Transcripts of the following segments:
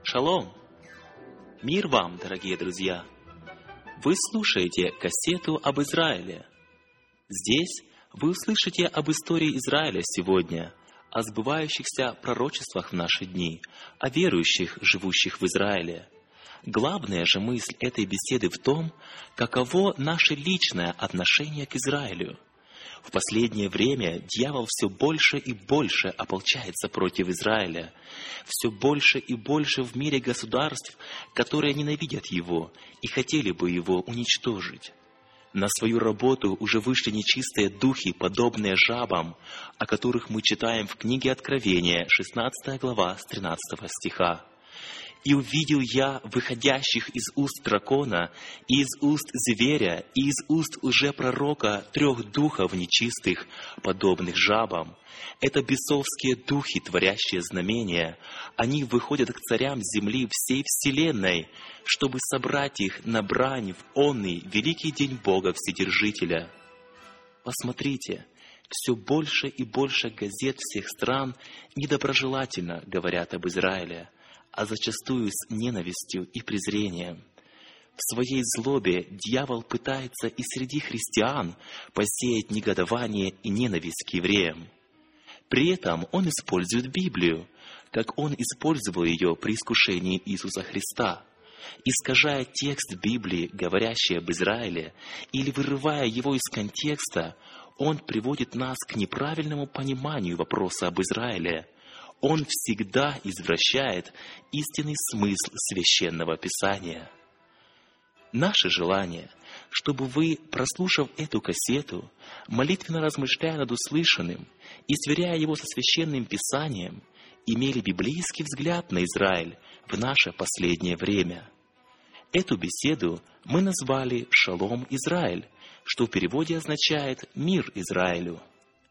Шалом! Мир вам, дорогие друзья! Вы слушаете кассету об Израиле. Здесь вы услышите об истории Израиля сегодня, о сбывающихся пророчествах в наши дни, о верующих, живущих в Израиле. Главная же мысль этой беседы в том, каково наше личное отношение к Израилю. В последнее время дьявол все больше и больше ополчается против Израиля. Все больше и больше в мире государств, которые ненавидят его и хотели бы его уничтожить. На свою работу уже вышли нечистые духи, подобные жабам, о которых мы читаем в книге Откровения, 16 глава, с 13 стиха. «И увидел я выходящих из уст дракона, и из уст зверя, и из уст лжепророка 3 духов нечистых, подобных жабам. Это бесовские духи, творящие знамения. Они выходят к царям земли всей вселенной, чтобы собрать их на брань в онный великий день Бога Вседержителя». Посмотрите, все больше и больше газет всех стран недоброжелательно говорят об Израиле, а зачастую с ненавистью и презрением. В своей злобе дьявол пытается и среди христиан посеять негодование и ненависть к евреям. При этом он использует Библию, как он использовал ее при искушении Иисуса Христа, искажая текст Библии, говорящий об Израиле, или вырывая его из контекста. Он приводит нас к неправильному пониманию вопроса об Израиле. Он всегда извращает истинный смысл Священного Писания. Наше желание, чтобы вы, прослушав эту кассету, молитвенно размышляя над услышанным и сверяя его со Священным Писанием, имели библейский взгляд на Израиль в наше последнее время. Эту беседу мы назвали «Шалом Израиль», что в переводе означает «Мир Израилю».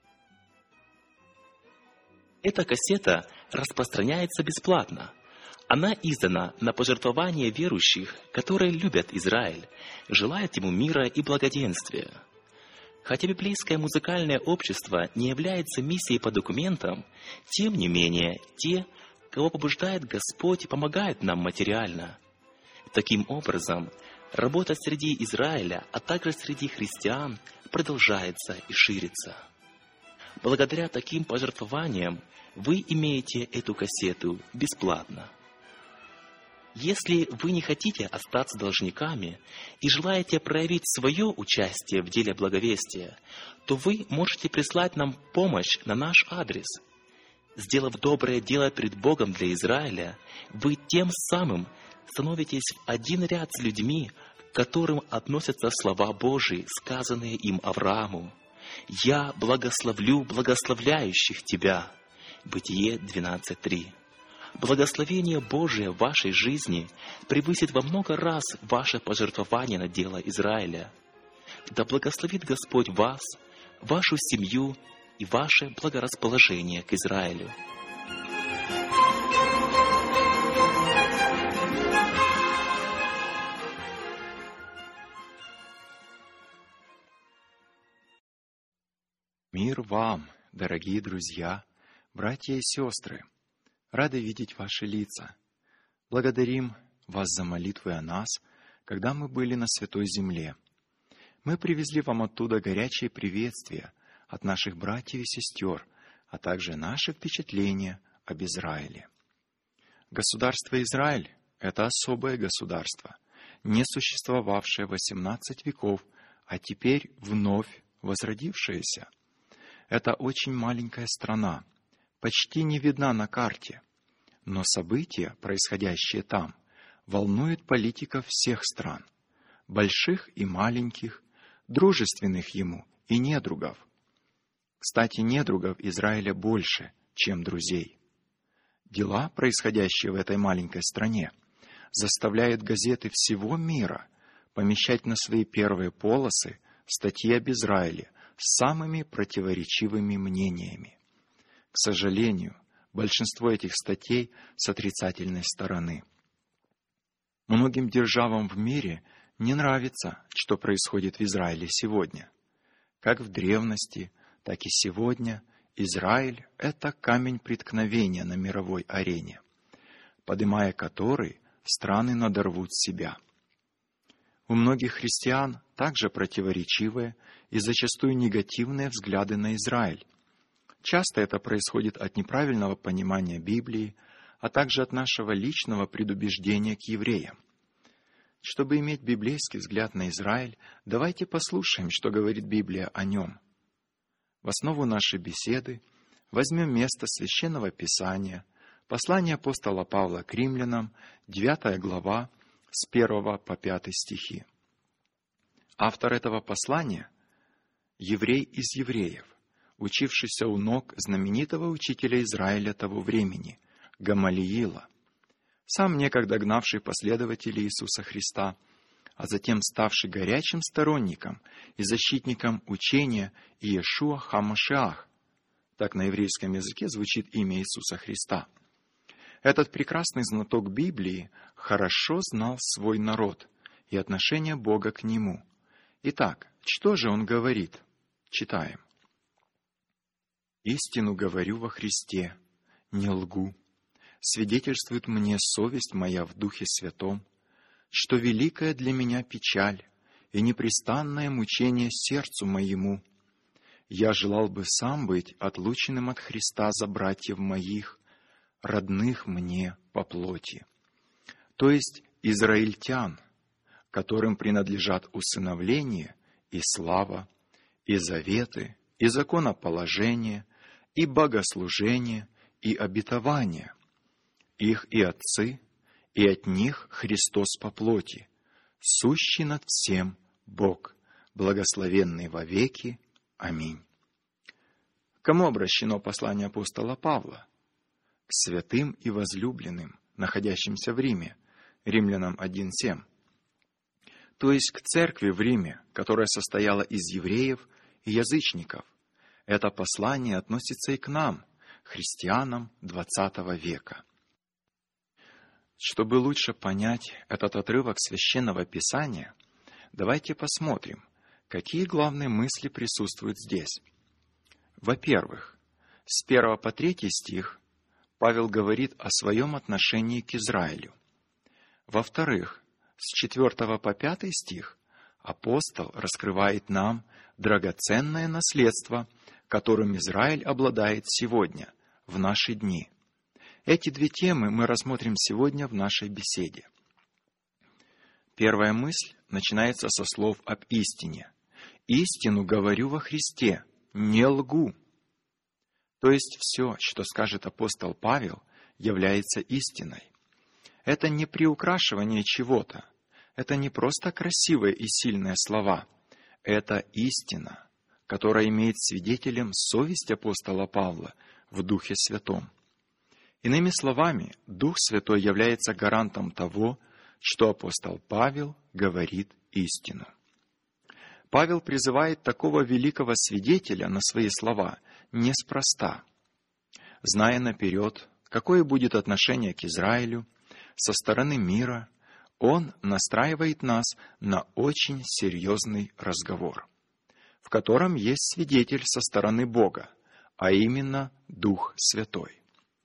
Эта кассета распространяется бесплатно. Она издана на пожертвование верующих, которые любят Израиль, желают ему мира и благоденствия. Хотя библейское музыкальное общество не является миссией по документам, тем не менее, те, кого побуждает Господь, помогают нам материально. Таким образом, работа среди Израиля, а также среди христиан продолжается и ширится. Благодаря таким пожертвованиям вы имеете эту кассету бесплатно. Если вы не хотите остаться должниками и желаете проявить свое участие в деле благовестия, то вы можете прислать нам помощь на наш адрес. Сделав доброе дело перед Богом для Израиля, вы тем самым становитесь в один ряд с людьми, к которым относятся слова Божии, сказанные им Аврааму: «Я благословлю благословляющих тебя». Бытие 12:3. Благословение Божие в вашей жизни превысит во много раз ваше пожертвование на дело Израиля. Да благословит Господь вас, вашу семью и ваше благорасположение к Израилю. Мир вам, дорогие друзья, братья и сестры! Рады видеть ваши лица. Благодарим вас за молитвы о нас, когда мы были на Святой Земле. Мы привезли вам оттуда горячие приветствия от наших братьев и сестер, а также наши впечатления об Израиле. Государство Израиль — это особое государство, не существовавшее 18 веков, а теперь вновь возродившееся. Это очень маленькая страна, почти не видна на карте, но события, происходящие там, волнуют политиков всех стран, больших и маленьких, дружественных ему и недругов. Кстати, недругов Израиля больше, чем друзей. Дела, происходящие в этой маленькой стране, заставляют газеты всего мира помещать на свои первые полосы статьи об Израиле с самыми противоречивыми мнениями. К сожалению, большинство этих статей с отрицательной стороны. Многим державам в мире не нравится, что происходит в Израиле сегодня. Как в древности, так и сегодня Израиль — это камень преткновения на мировой арене. подымая который, страны надорвут себя. У многих христиан также противоречивые и зачастую негативные взгляды на Израиль. Часто это происходит от неправильного понимания Библии, а также от нашего личного предубеждения к евреям. Чтобы иметь библейский взгляд на Израиль, давайте послушаем, что говорит Библия о нем. В основу нашей беседы возьмем место Священного Писания, послание апостола Павла к римлянам, 9 глава, с 1 по 5 стихи. Автор этого послания – еврей из евреев, учившийся у ног знаменитого учителя Израиля того времени, Гамалиила, сам некогда гнавший последователей Иисуса Христа, а затем ставший горячим сторонником и защитником учения Иешуа ха-Машиах. Так на еврейском языке звучит имя Иисуса Христа. Этот прекрасный знаток Библии хорошо знал свой народ и отношение Бога к нему. Итак, что же он говорит? Читаем. «Истину говорю во Христе, не лгу. Свидетельствует мне совесть моя в Духе Святом, что великая для меня печаль и непрестанное мучение сердцу моему. Я желал бы сам быть отлученным от Христа за братьев моих, родных мне по плоти, то есть израильтян, которым принадлежат усыновление и слава, и заветы, и законоположение, и богослужение, и обетование. Их и отцы, и от них Христос по плоти, сущий над всем Бог, благословенный во веки. Аминь». К кому обращено послание апостола Павла? К святым и возлюбленным, находящимся в Риме, Римлянам 1:7. То есть к церкви в Риме, которая состояла из евреев и язычников. Это послание относится и к нам, христианам XX века. Чтобы лучше понять этот отрывок Священного Писания, давайте посмотрим, какие главные мысли присутствуют здесь. Во-первых, с 1 по 3 стих Павел говорит о своем отношении к Израилю. Во-вторых, с 4 по 5 стих апостол раскрывает нам драгоценное наследство, которым Израиль обладает сегодня, в наши дни. Эти две темы мы рассмотрим сегодня в нашей беседе. Первая мысль начинается со слов об истине. «Истину говорю во Христе, не лгу». То есть все, что скажет апостол Павел, является истиной. Это не приукрашивание чего-то. Это не просто красивые и сильные слова. Это истина, которая имеет свидетелем совесть апостола Павла в Духе Святом. Иными словами, Дух Святой является гарантом того, что апостол Павел говорит истину. Павел призывает такого великого свидетеля на свои слова неспроста. Зная наперед, какое будет отношение к Израилю со стороны мира, он настраивает нас на очень серьезный разговор, в котором есть свидетель со стороны Бога, а именно Дух Святой.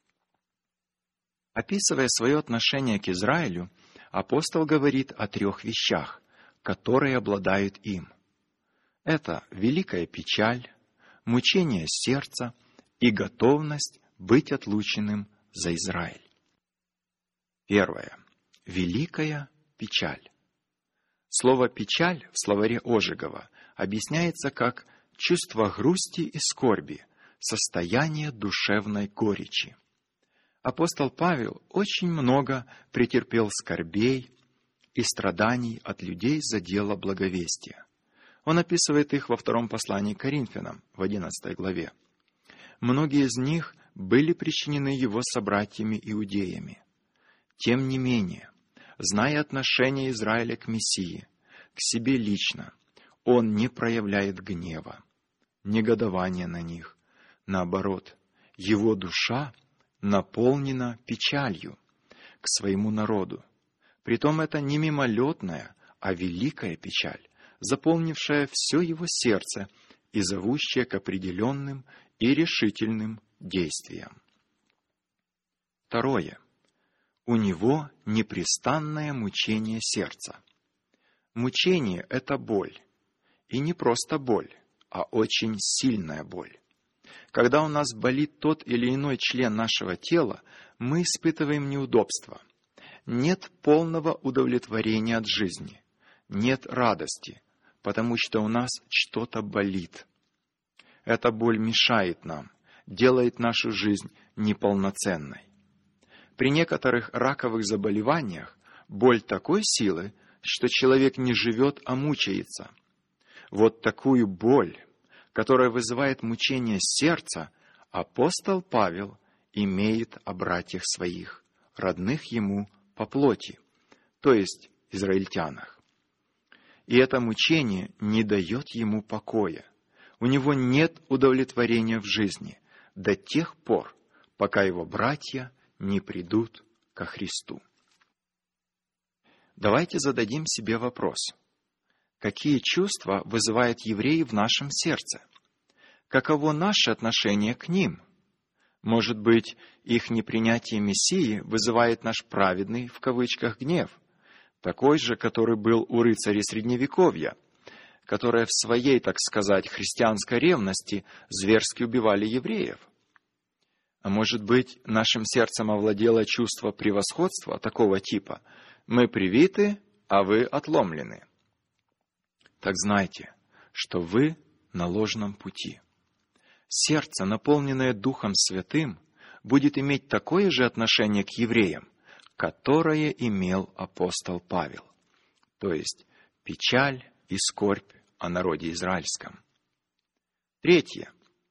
Описывая свое отношение к Израилю, апостол говорит о 3 вещах, которые обладают им. Это великая печаль, мучение сердца и готовность быть отлученным за Израиль. Первое. Великая печаль. Слово «печаль» в словаре Ожегова объясняется как чувство грусти и скорби, состояние душевной горечи. Апостол Павел очень много претерпел скорбей и страданий от людей за дело благовестия. Он описывает их во 2 послании к Коринфянам, в 11 главе. Многие из них были причинены его собратьями-иудеями. Тем не менее, зная отношение Израиля к Мессии, к себе лично, он не проявляет гнева, негодования на них. Наоборот, его душа наполнена печалью к своему народу. Притом это не мимолетная, а великая печаль, заполнившая все его сердце и зовущая к определенным и решительным действиям. Второе. У него непрестанное мучение сердца. Мучение — это боль. И не просто боль, а очень сильная боль. Когда у нас болит тот или иной член нашего тела, мы испытываем неудобства. Нет полного удовлетворения от жизни. Нет радости, потому что у нас что-то болит. Эта боль мешает нам, делает нашу жизнь неполноценной. При некоторых раковых заболеваниях боль такой силы, что человек не живет, а мучается. Вот такую боль, которая вызывает мучение сердца, апостол Павел имеет о братьях своих, родных ему по плоти, то есть израильтянах. И это мучение не дает ему покоя. У него нет удовлетворения в жизни до тех пор, пока его братья не придут ко Христу. Давайте зададим себе вопрос. Какие чувства вызывают евреи в нашем сердце? Каково наше отношение к ним? Может быть, их непринятие Мессии вызывает наш праведный, в кавычках, гнев, такой же, который был у рыцарей Средневековья, которые в своей, так сказать, христианской ревности зверски убивали евреев? А может быть, нашим сердцем овладело чувство превосходства такого типа: «Мы привиты, а вы отломлены». Так знайте, что вы на ложном пути. Сердце, наполненное Духом Святым, будет иметь такое же отношение к евреям, которое имел апостол Павел, то есть печаль и скорбь о народе израильском. Третье.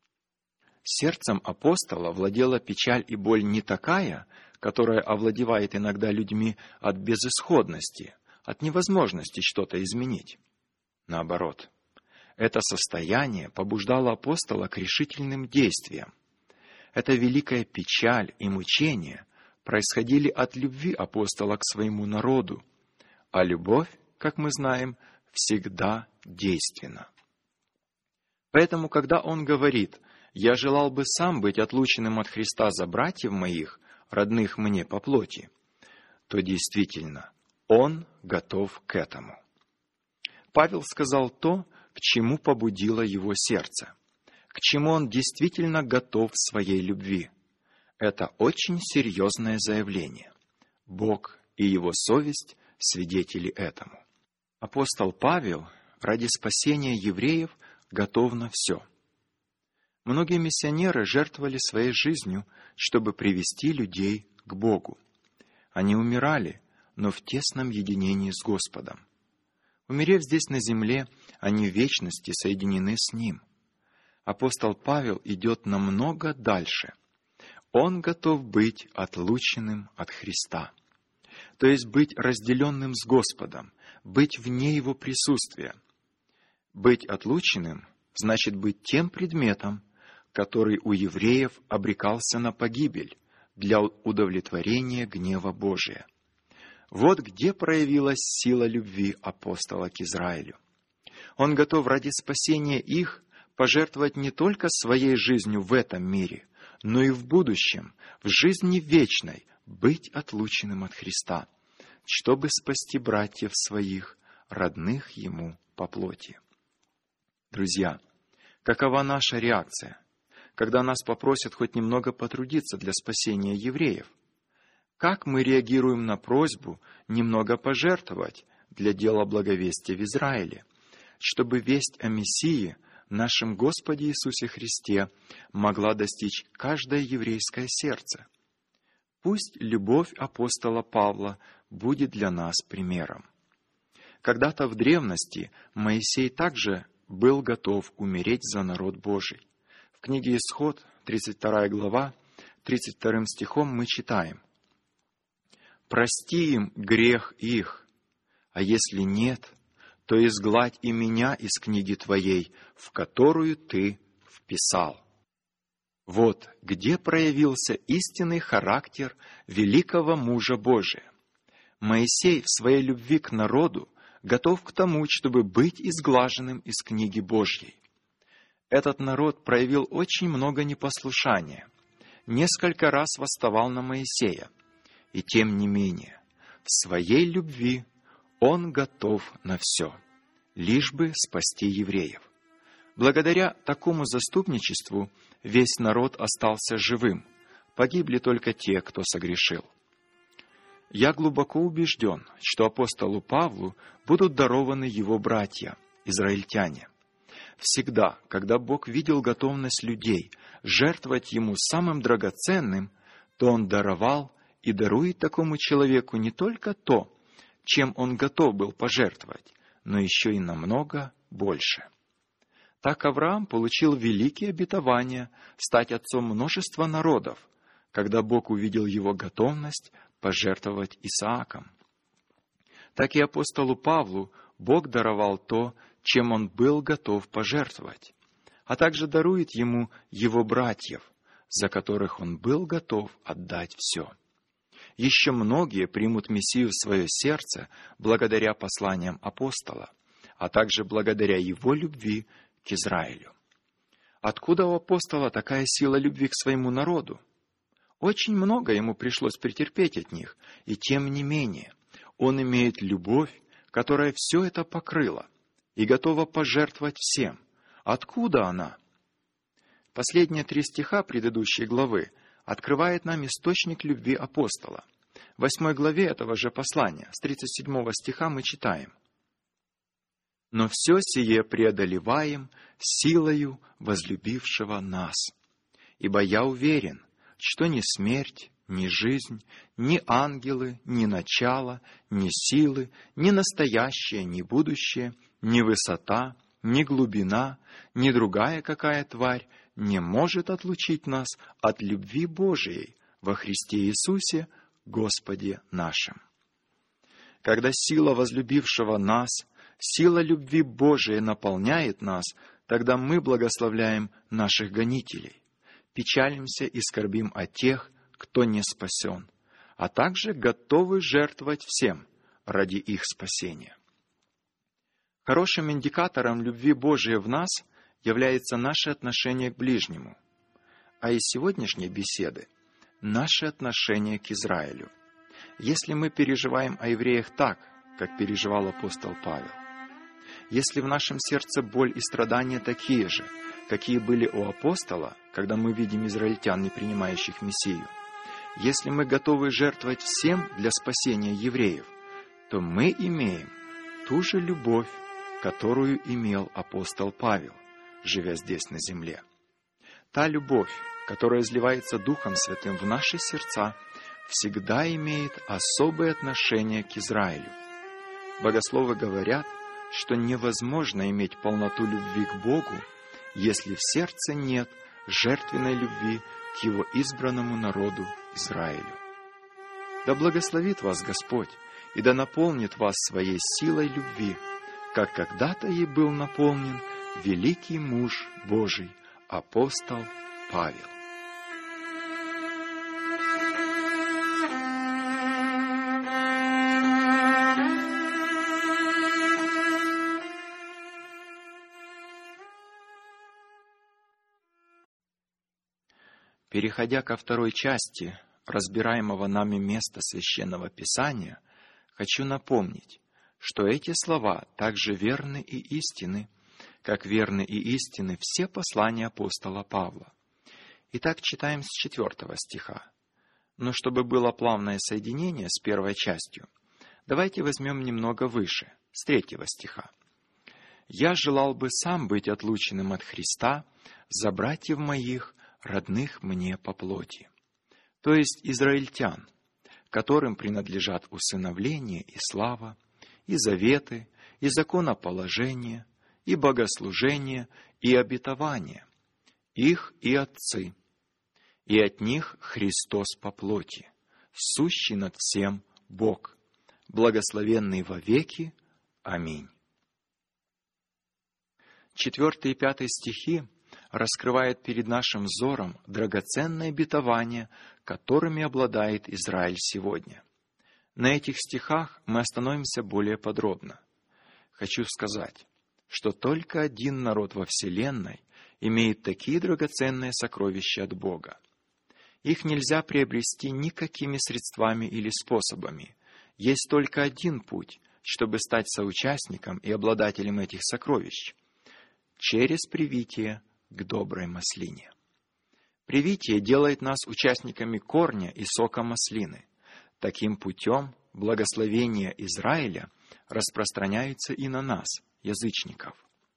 Сердцем апостола владела печаль и боль не такая, которая овладевает иногда людьми от безысходности, от невозможности что-то изменить. Наоборот, это состояние побуждало апостола к решительным действиям. Эта великая печаль и мучение происходили от любви апостола к своему народу, а любовь, как мы знаем, всегда действенна. Поэтому, когда он говорит: «Я желал бы сам быть отлученным от Христа за братьев моих, родных мне по плоти», то действительно он готов к этому. Павел сказал то, к чему побудило его сердце, к чему он действительно готов в своей любви. Это очень серьезное заявление. Бог и его совесть свидетели этому. Апостол Павел ради спасения евреев готов на все. Многие миссионеры жертвовали своей жизнью, чтобы привести людей к Богу. Они умирали, но в тесном единении с Господом. Умерев здесь на земле, они в вечности соединены с Ним. Апостол Павел идет намного дальше. Он готов быть отлученным от Христа, то есть быть разделенным с Господом, быть вне Его присутствия. Быть отлученным значит быть тем предметом, который у евреев обрекался на погибель для удовлетворения гнева Божия. Вот где проявилась сила любви апостола к Израилю. Он готов ради спасения их пожертвовать не только своей жизнью в этом мире, но и в будущем, в жизни вечной, быть отлученным от Христа, чтобы спасти братьев своих, родных ему по плоти. Друзья, какова наша реакция, когда нас попросят хоть немного потрудиться для спасения евреев? Как мы реагируем на просьбу немного пожертвовать для дела благовестия в Израиле, чтобы весть о Мессии, нашем Господе Иисусе Христе, могла достичь каждое еврейское сердце? Пусть любовь апостола Павла будет для нас примером. Когда-то в древности Моисей также был готов умереть за народ Божий. В книге Исход, 32 глава, 32 стихом мы читаем: «Прости им грех их, а если нет, то изгладь и меня из книги Твоей, в которую Ты вписал». Вот где проявился истинный характер великого мужа Божия. Моисей в своей любви к народу готов к тому, чтобы быть изглаженным из книги Божьей. Этот народ проявил очень много непослушания, несколько раз восставал на Моисея. И тем не менее, в своей любви Он готов на все, лишь бы спасти евреев. Благодаря такому заступничеству весь народ остался живым, погибли только те, кто согрешил. Я глубоко убежден, что апостолу Павлу будут дарованы его братья, израильтяне. Всегда, когда Бог видел готовность людей жертвовать Ему самым драгоценным, то Он даровал и дарует такому человеку не только то, чем он готов был пожертвовать, но еще и намного больше. Так Авраам получил великие обетования стать отцом множества народов, когда Бог увидел его готовность пожертвовать Исааком. Так и апостолу Павлу Бог даровал то, чем он был готов пожертвовать, а также дарует ему его братьев, за которых он был готов отдать все. Еще многие примут Мессию в свое сердце благодаря посланиям апостола, а также благодаря его любви к Израилю. Откуда у апостола такая сила любви к своему народу? Очень много ему пришлось претерпеть от них, и тем не менее он имеет любовь, которая все это покрыла, и готова пожертвовать всем. Откуда она? Последние 3 стиха предыдущей главы открывает нам источник любви апостола. В 8 главе этого же послания, с 37 стиха мы читаем: «Но все сие преодолеваем силою возлюбившего нас. Ибо я уверен, что ни смерть, ни жизнь, ни ангелы, ни начало, ни силы, ни настоящее, ни будущее, ни высота, ни глубина, ни другая какая тварь не может отлучить нас от любви Божией во Христе Иисусе, Господе нашим». Когда сила возлюбившего нас, сила любви Божией наполняет нас, тогда мы благословляем наших гонителей, печалимся и скорбим о тех, кто не спасен, а также готовы жертвовать всем ради их спасения. Хорошим индикатором любви Божией в нас является наше отношение к ближнему, а из сегодняшней беседы – наше отношение к Израилю. Если мы переживаем о евреях так, как переживал апостол Павел, если в нашем сердце боль и страдания такие же, какие были у апостола, когда мы видим израильтян, не принимающих Мессию, если мы готовы жертвовать всем для спасения евреев, то мы имеем ту же любовь, которую имел апостол Павел, живя здесь на земле. Та любовь, которая изливается Духом Святым в наши сердца, всегда имеет особое отношение к Израилю. Богословы говорят, что невозможно иметь полноту любви к Богу, если в сердце нет жертвенной любви к Его избранному народу Израилю. Да благословит вас Господь, и да наполнит вас своей силой любви, как когда-то ей был наполнен великий муж Божий, апостол Павел. Переходя ко второй части разбираемого нами места Священного Писания, хочу напомнить, что эти слова также верны и истинны, как верны и истинны все послания апостола Павла. Итак, читаем с 4 стиха. Но чтобы было плавное соединение с первой частью, давайте возьмем немного выше, с 3 стиха. «Я желал бы сам быть отлученным от Христа за братьев моих, родных мне по плоти», то есть израильтян, которым принадлежат усыновление и слава, и заветы, и законоположение, и богослужение, и обетование, их и отцы, и от них Христос по плоти, сущий над всем Бог, благословенный во веки. Аминь. 4 и 5 стихи раскрывает перед нашим взором драгоценные обетования, которыми обладает Израиль сегодня. На этих стихах мы остановимся более подробно. Хочу сказать, что только один народ во Вселенной имеет такие драгоценные сокровища от Бога. Их нельзя приобрести никакими средствами или способами. Есть только один путь, чтобы стать соучастником и обладателем этих сокровищ — через привитие к доброй маслине. Привитие делает нас участниками корня и сока маслины. Таким путем благословение Израиля распространяется и на нас, язычников.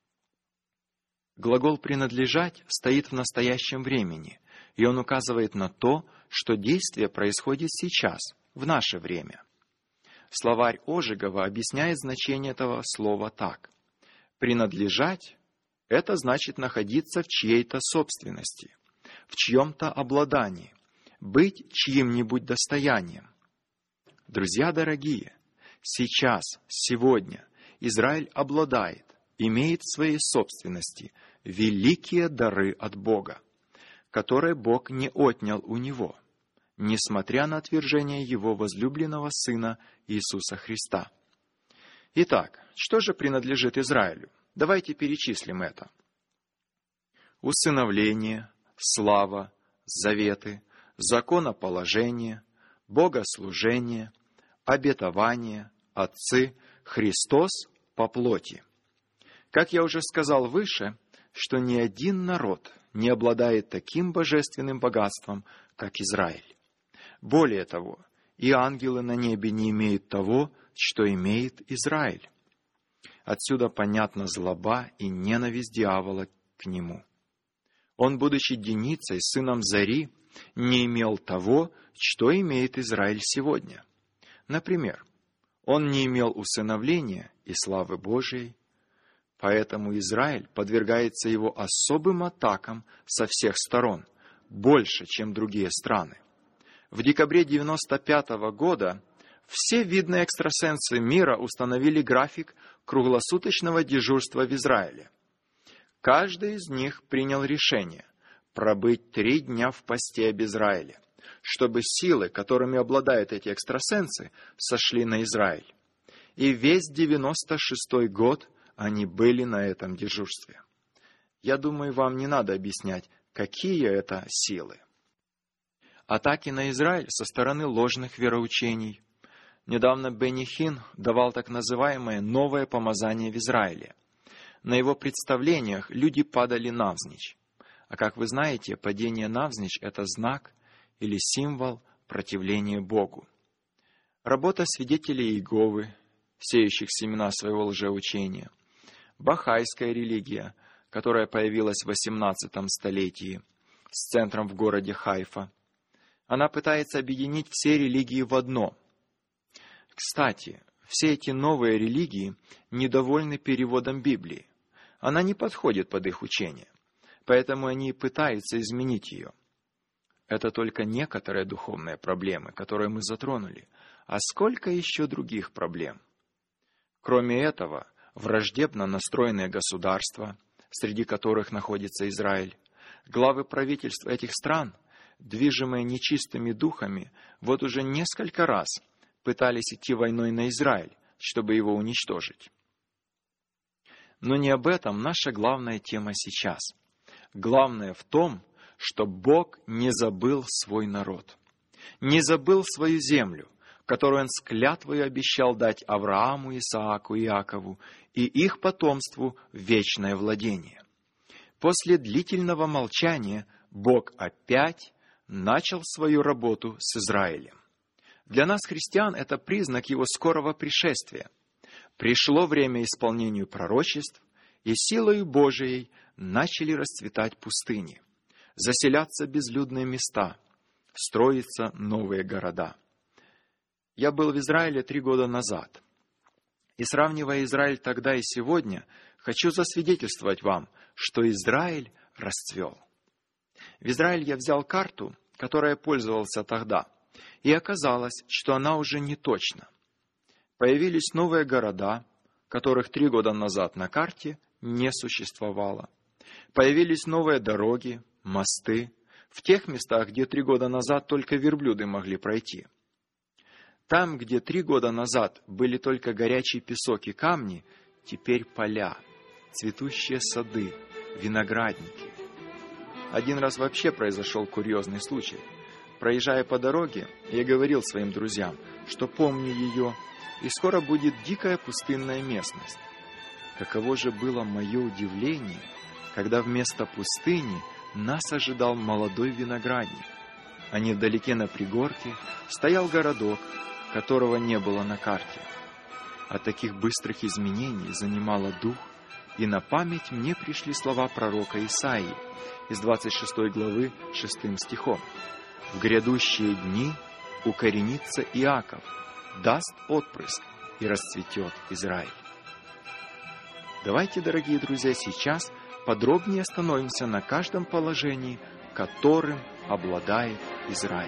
Глагол «принадлежать» стоит в настоящем времени, и он указывает на то, что действие происходит сейчас, в наше время. Словарь Ожегова объясняет значение этого слова так. «Принадлежать» — это значит находиться в чьей-то собственности, в чьем-то обладании, быть чьим-нибудь достоянием. Друзья дорогие, сейчас, сегодня Израиль обладает, имеет в своей собственности великие дары от Бога, которые Бог не отнял у него, несмотря на отвержение его возлюбленного Сына Иисуса Христа. Итак, что же принадлежит Израилю? Давайте перечислим это. Усыновление, слава, заветы, законоположение, богослужение, обетование, отцы, Христос по плоти. Как я уже сказал выше, что ни один народ не обладает таким божественным богатством, как Израиль. Более того, и ангелы на небе не имеют того, что имеет Израиль. Отсюда понятна злоба и ненависть дьявола к нему. Он, будучи деницей, сыном Зари, не имел того, что имеет Израиль сегодня. Например, он не имел усыновления и славы Божией, поэтому Израиль подвергается его особым атакам со всех сторон, больше, чем другие страны. В декабре 1995 года все видные экстрасенсы мира установили график круглосуточного дежурства в Израиле. Каждый из них принял решение пробыть 3 дня в посте об Израиле, чтобы силы, которыми обладают эти экстрасенсы, сошли на Израиль. И весь 96-й год они были на этом дежурстве. Я думаю, вам не надо объяснять, какие это силы. Атаки на Израиль со стороны ложных вероучений. Недавно Бенни Хин давал так называемое «новое помазание в Израиле». На его представлениях люди падали навзничь. А как вы знаете, падение навзничь – это знак или символ противления Богу. Работа свидетелей Иеговы, сеющих семена своего лжеучения. Бахайская религия, которая появилась в 18 столетии с центром в городе Хайфа. Она пытается объединить все религии в одно. Кстати, все эти новые религии недовольны переводом Библии. Она не подходит под их учение, поэтому они пытаются изменить ее. Это только некоторые духовные проблемы, которые мы затронули, а сколько еще других проблем? Кроме этого, враждебно настроенные государства, среди которых находится Израиль, главы правительств этих стран, движимые нечистыми духами, вот уже несколько раз пытались идти войной на Израиль, чтобы его уничтожить. Но не об этом наша главная тема сейчас. Главное в том, что Бог не забыл свой народ, не забыл свою землю, которую Он с клятвою обещал дать Аврааму, Исааку и Иакову и их потомству вечное владение. После длительного молчания Бог опять начал свою работу с Израилем. Для нас, христиан, это признак Его скорого пришествия. Пришло время исполнению пророчеств, и силою Божией начали расцветать пустыни, заселяться безлюдные места, строиться новые города. Я был в Израиле 3 года назад. И сравнивая Израиль тогда и сегодня, хочу засвидетельствовать вам, что Израиль расцвел. В Израиль я взял карту, которой я пользовался тогда, и оказалось, что она уже не точна. Появились новые города, которых 3 года назад на карте не существовало. Появились новые дороги, мосты, в тех местах, где 3 года назад только верблюды могли пройти. Там, где 3 года назад были только горячий песок и камни, теперь поля, цветущие сады, виноградники. Один раз вообще произошел курьезный случай. Проезжая по дороге, я говорил своим друзьям, что помню ее, и скоро будет дикая пустынная местность. Каково же было мое удивление, когда вместо пустыни нас ожидал молодой виноградник, а невдалеке на пригорке стоял городок, которого не было на карте. От таких быстрых изменений занимало дух, и на память мне пришли слова пророка Исаии из 26 главы 6 стихом. «В грядущие дни укоренится Иаков, даст отпрыск, и расцветет Израиль». Давайте, дорогие друзья, сейчас подробнее остановимся на каждом положении, которым обладает Израиль.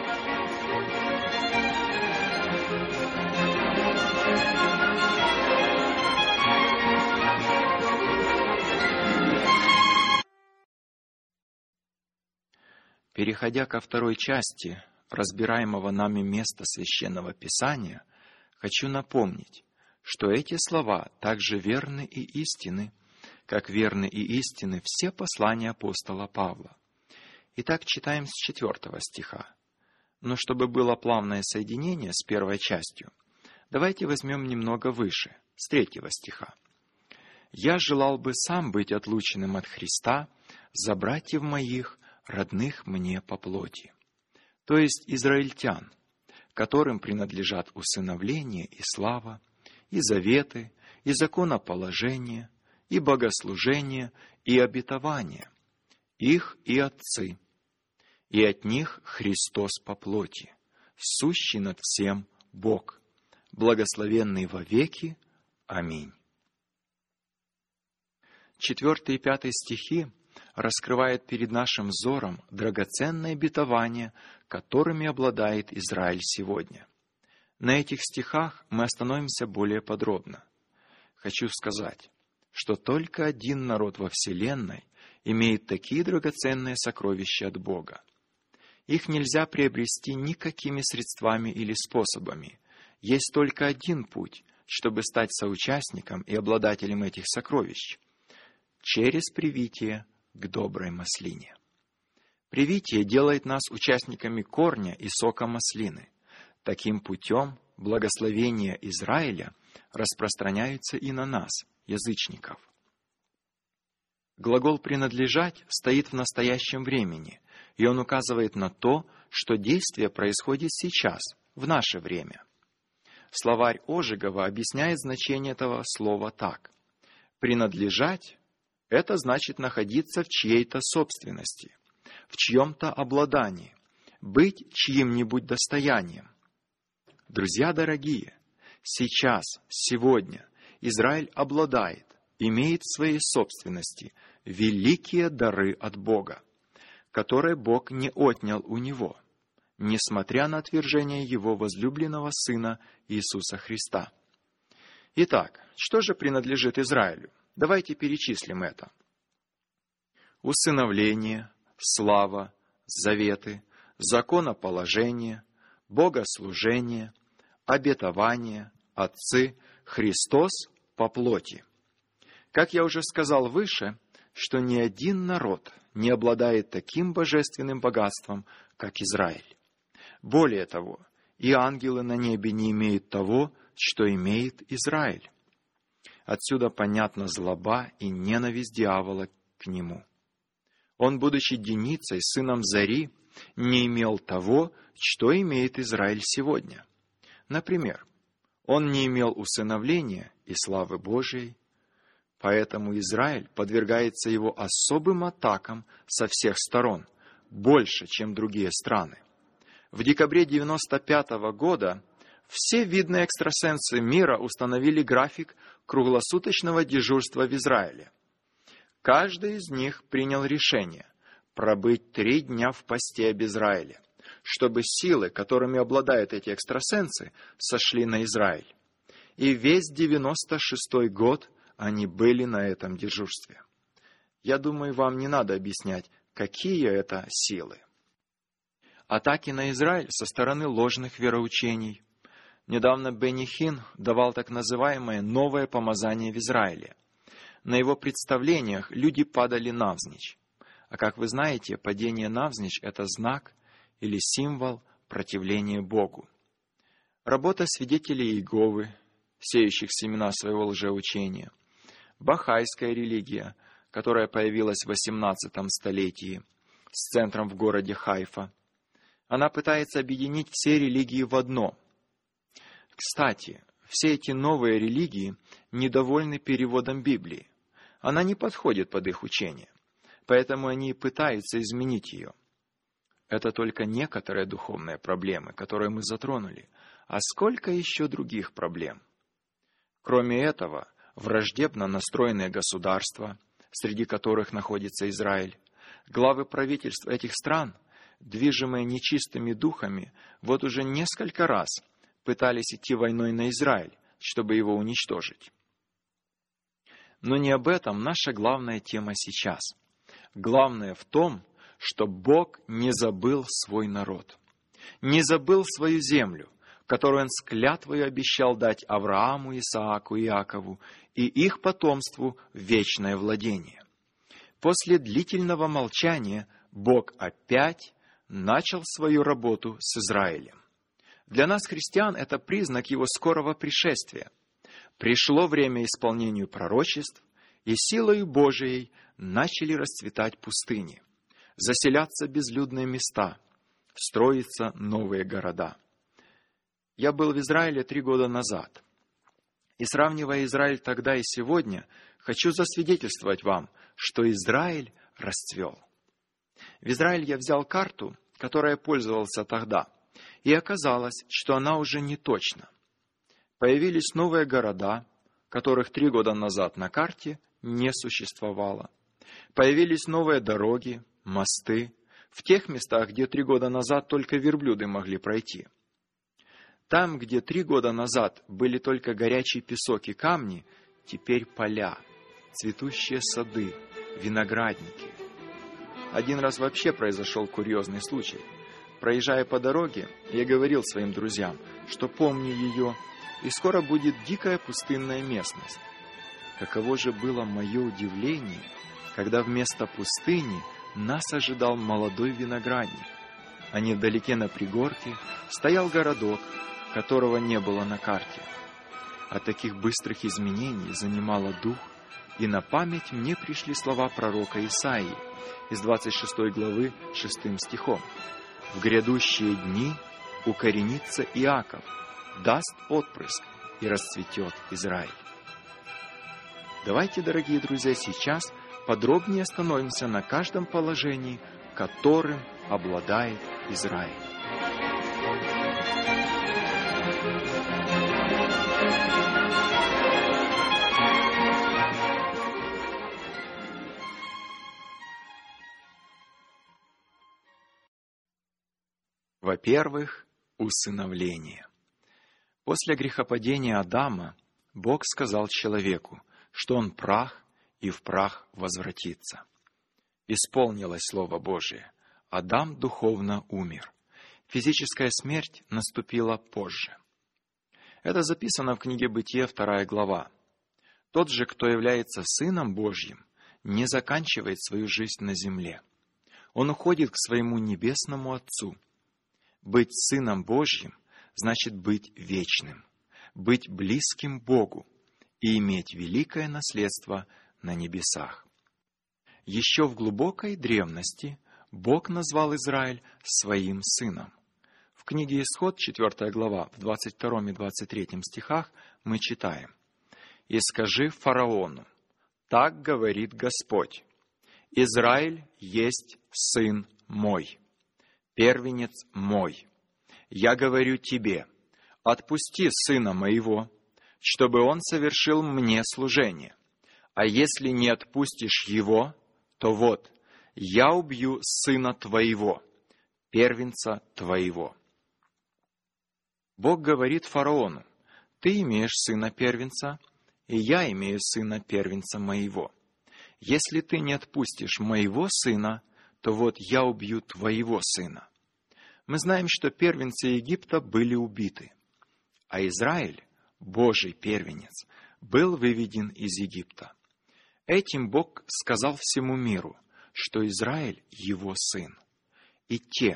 Переходя ко второй части разбираемого нами места Священного Писания, хочу напомнить, что эти слова также верны и истинны, как верны и истинны все послания апостола Павла. Итак, читаем с 4 стиха. Но чтобы было плавное соединение с первой частью, давайте возьмем немного выше, с 3 стиха. «Я желал бы сам быть отлученным от Христа за братьев моих, родных мне по плоти», то есть израильтян, которым принадлежат усыновление и слава, и заветы, и законоположение, и богослужение, и обетование, их и отцы, и от них Христос по плоти, сущий над всем Бог, благословенный во веки. Аминь. 4 и 5 стихи раскрывает перед нашим взором драгоценные обетования, которыми обладает Израиль сегодня. На этих стихах мы остановимся более подробно. Хочу сказать, что только один народ во Вселенной имеет такие драгоценные сокровища от Бога. Их нельзя приобрести никакими средствами или способами. Есть только один путь, чтобы стать соучастником и обладателем этих сокровищ – через привитие к доброй маслине. Привитие делает нас участниками корня и сока маслины. Таким путем благословения Израиля распространяются и на нас, язычников. Глагол «принадлежать» стоит в настоящем времени, и он указывает на то, что действие происходит сейчас, в наше время. Словарь Ожегова объясняет значение этого слова так. «Принадлежать» — это значит находиться в чьей-то собственности, в чьем-то обладании, быть чьим-нибудь достоянием. Друзья дорогие, сейчас, сегодня Израиль обладает, имеет в своей собственности великие дары от Бога, которые Бог не отнял у него, несмотря на отвержение его возлюбленного Сына Иисуса Христа. Итак, что же принадлежит Израилю? Давайте перечислим это. Усыновление, слава, заветы, законоположение, богослужение, обетование, отцы, Христос по плоти. Как я уже сказал выше, что ни один народ не обладает таким божественным богатством, как Израиль. Более того, и ангелы на небе не имеют того, что имеет Израиль. Отсюда понятна злоба и ненависть дьявола к нему. Он, будучи деницей, сыном Зари, не имел того, что имеет Израиль сегодня. Например, он не имел усыновления и славы Божией, поэтому Израиль подвергается его особым атакам со всех сторон, больше, чем другие страны. В декабре 1995 года все видные экстрасенсы мира установили график круглосуточного дежурства в Израиле. Каждый из них принял решение пробыть 3 дня в посте об Израиле, чтобы силы, которыми обладают эти экстрасенсы, сошли на Израиль. И весь 96-й год они были на этом дежурстве. Я думаю, вам не надо объяснять, какие это силы. Атаки на Израиль со стороны ложных вероучений. Недавно Бенни Хин давал так называемое «новое помазание в Израиле». На его представлениях люди падали навзничь. А как вы знаете, падение навзничь – это знак или символ противления Богу. Работа свидетелей Иеговы, сеющих семена своего лжеучения. Бахайская религия, которая появилась в 18 столетии с центром в городе Хайфа. Она пытается объединить все религии в одно. Кстати, все эти новые религии недовольны переводом Библии. Она не подходит под их учение, поэтому они пытаются изменить ее. Это только некоторые духовные проблемы, которые мы затронули, а сколько еще других проблем. Кроме этого, враждебно настроенные государства, среди которых находится Израиль, главы правительств этих стран, движимые нечистыми духами, вот уже несколько раз пытались идти войной на Израиль, чтобы его уничтожить. Но не об этом наша главная тема сейчас. Главное в том, что Бог не забыл свой народ, не забыл свою землю, которую Он с клятвою обещал дать Аврааму, Исааку и Иакову и их потомству в вечное владение. После длительного молчания Бог опять начал свою работу с Израилем. Для нас, христиан, это признак Его скорого пришествия. Пришло время исполнению пророчеств, и силою Божией начали расцветать пустыни, заселяться безлюдные места, строиться новые города. Я был в Израиле 3 года назад. И сравнивая Израиль тогда и сегодня, хочу засвидетельствовать вам, что Израиль расцвел. В Израиль я взял карту, которой я пользовался тогда, и оказалось, что она уже не точна. Появились новые города, которых 3 года назад на карте не существовало. Появились новые дороги, мосты, в тех местах, где 3 года назад только верблюды могли пройти. Там, где 3 года назад были только горячий песок и камни, теперь поля, цветущие сады, виноградники. Один раз вообще произошел курьезный случай. Проезжая по дороге, я говорил своим друзьям, что помню ее, и скоро будет дикая пустынная местность. Каково же было мое удивление, когда вместо пустыни нас ожидал молодой виноградник, а невдалеке на пригорке стоял городок, которого не было на карте. От таких быстрых изменений занимало дух, и на память мне пришли слова пророка Исаии из 26 главы 6 стихом. «В грядущие дни укоренится Иаков, даст отпрыск, и расцветет Израиль». Давайте, дорогие друзья, сейчас подробнее остановимся на каждом положении, которым обладает Израиль. Во-первых, усыновление. После грехопадения Адама Бог сказал человеку, что он прах и в прах возвратится. Исполнилось Слово Божие. Адам духовно умер. Физическая смерть наступила позже. Это записано в книге Бытия, 2 глава. Тот же, кто является Сыном Божьим, не заканчивает свою жизнь на земле. Он уходит к своему небесному Отцу. Быть Сыном Божьим значит быть вечным, быть близким Богу и иметь великое наследство на небесах. Еще в глубокой древности Бог назвал Израиль своим сыном. В книге Исход, 4 глава, в 22 и 23 стихах мы читаем: «И скажи фараону, так говорит Господь, Израиль есть сын мой, первенец мой. Я говорю тебе, отпусти сына моего, чтобы он совершил мне служение. А если не отпустишь его, то вот, я убью сына твоего, первенца твоего». Бог говорит фараону: ты имеешь сына первенца, и я имею сына первенца моего. Если ты не отпустишь моего сына, то вот я убью твоего сына. Мы знаем, что первенцы Египта были убиты, а Израиль, Божий первенец, был выведен из Египта. Этим Бог сказал всему миру, что Израиль — его сын. И те,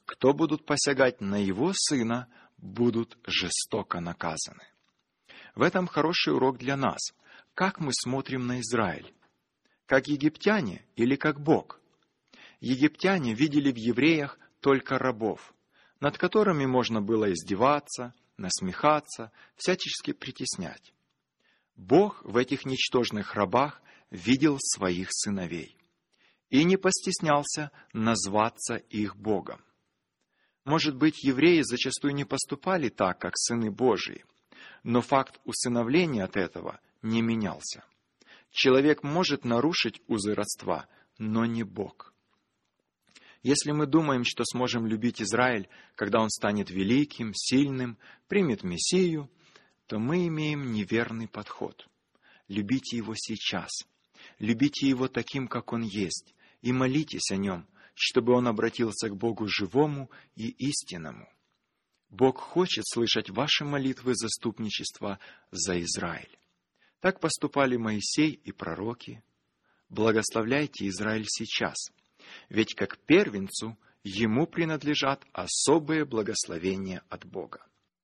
Кто будут посягать на его сына, будут жестоко наказаны. В этом хороший урок для нас. Как мы смотрим на Израиль? Как египтяне или как Бог? Египтяне видели в евреях только рабов, над которыми можно было издеваться, насмехаться, всячески притеснять. Бог в этих ничтожных рабах видел своих сыновей и не постеснялся назваться их Богом. Может быть, евреи зачастую не поступали так, как сыны Божии, но факт усыновления от этого не менялся. Человек может нарушить узы родства, но не Бог. Если мы думаем, что сможем любить Израиль, когда он станет великим, сильным, примет Мессию, то мы имеем неверный подход. Любите его сейчас. Любите его таким, как он есть, и молитесь о нем, чтобы он обратился к Богу живому и истинному. Бог хочет слышать ваши молитвы заступничества за Израиль. Так поступали Моисей и пророки. Благословляйте Израиль сейчас, ведь как первенцу ему принадлежат особые благословения от Бога.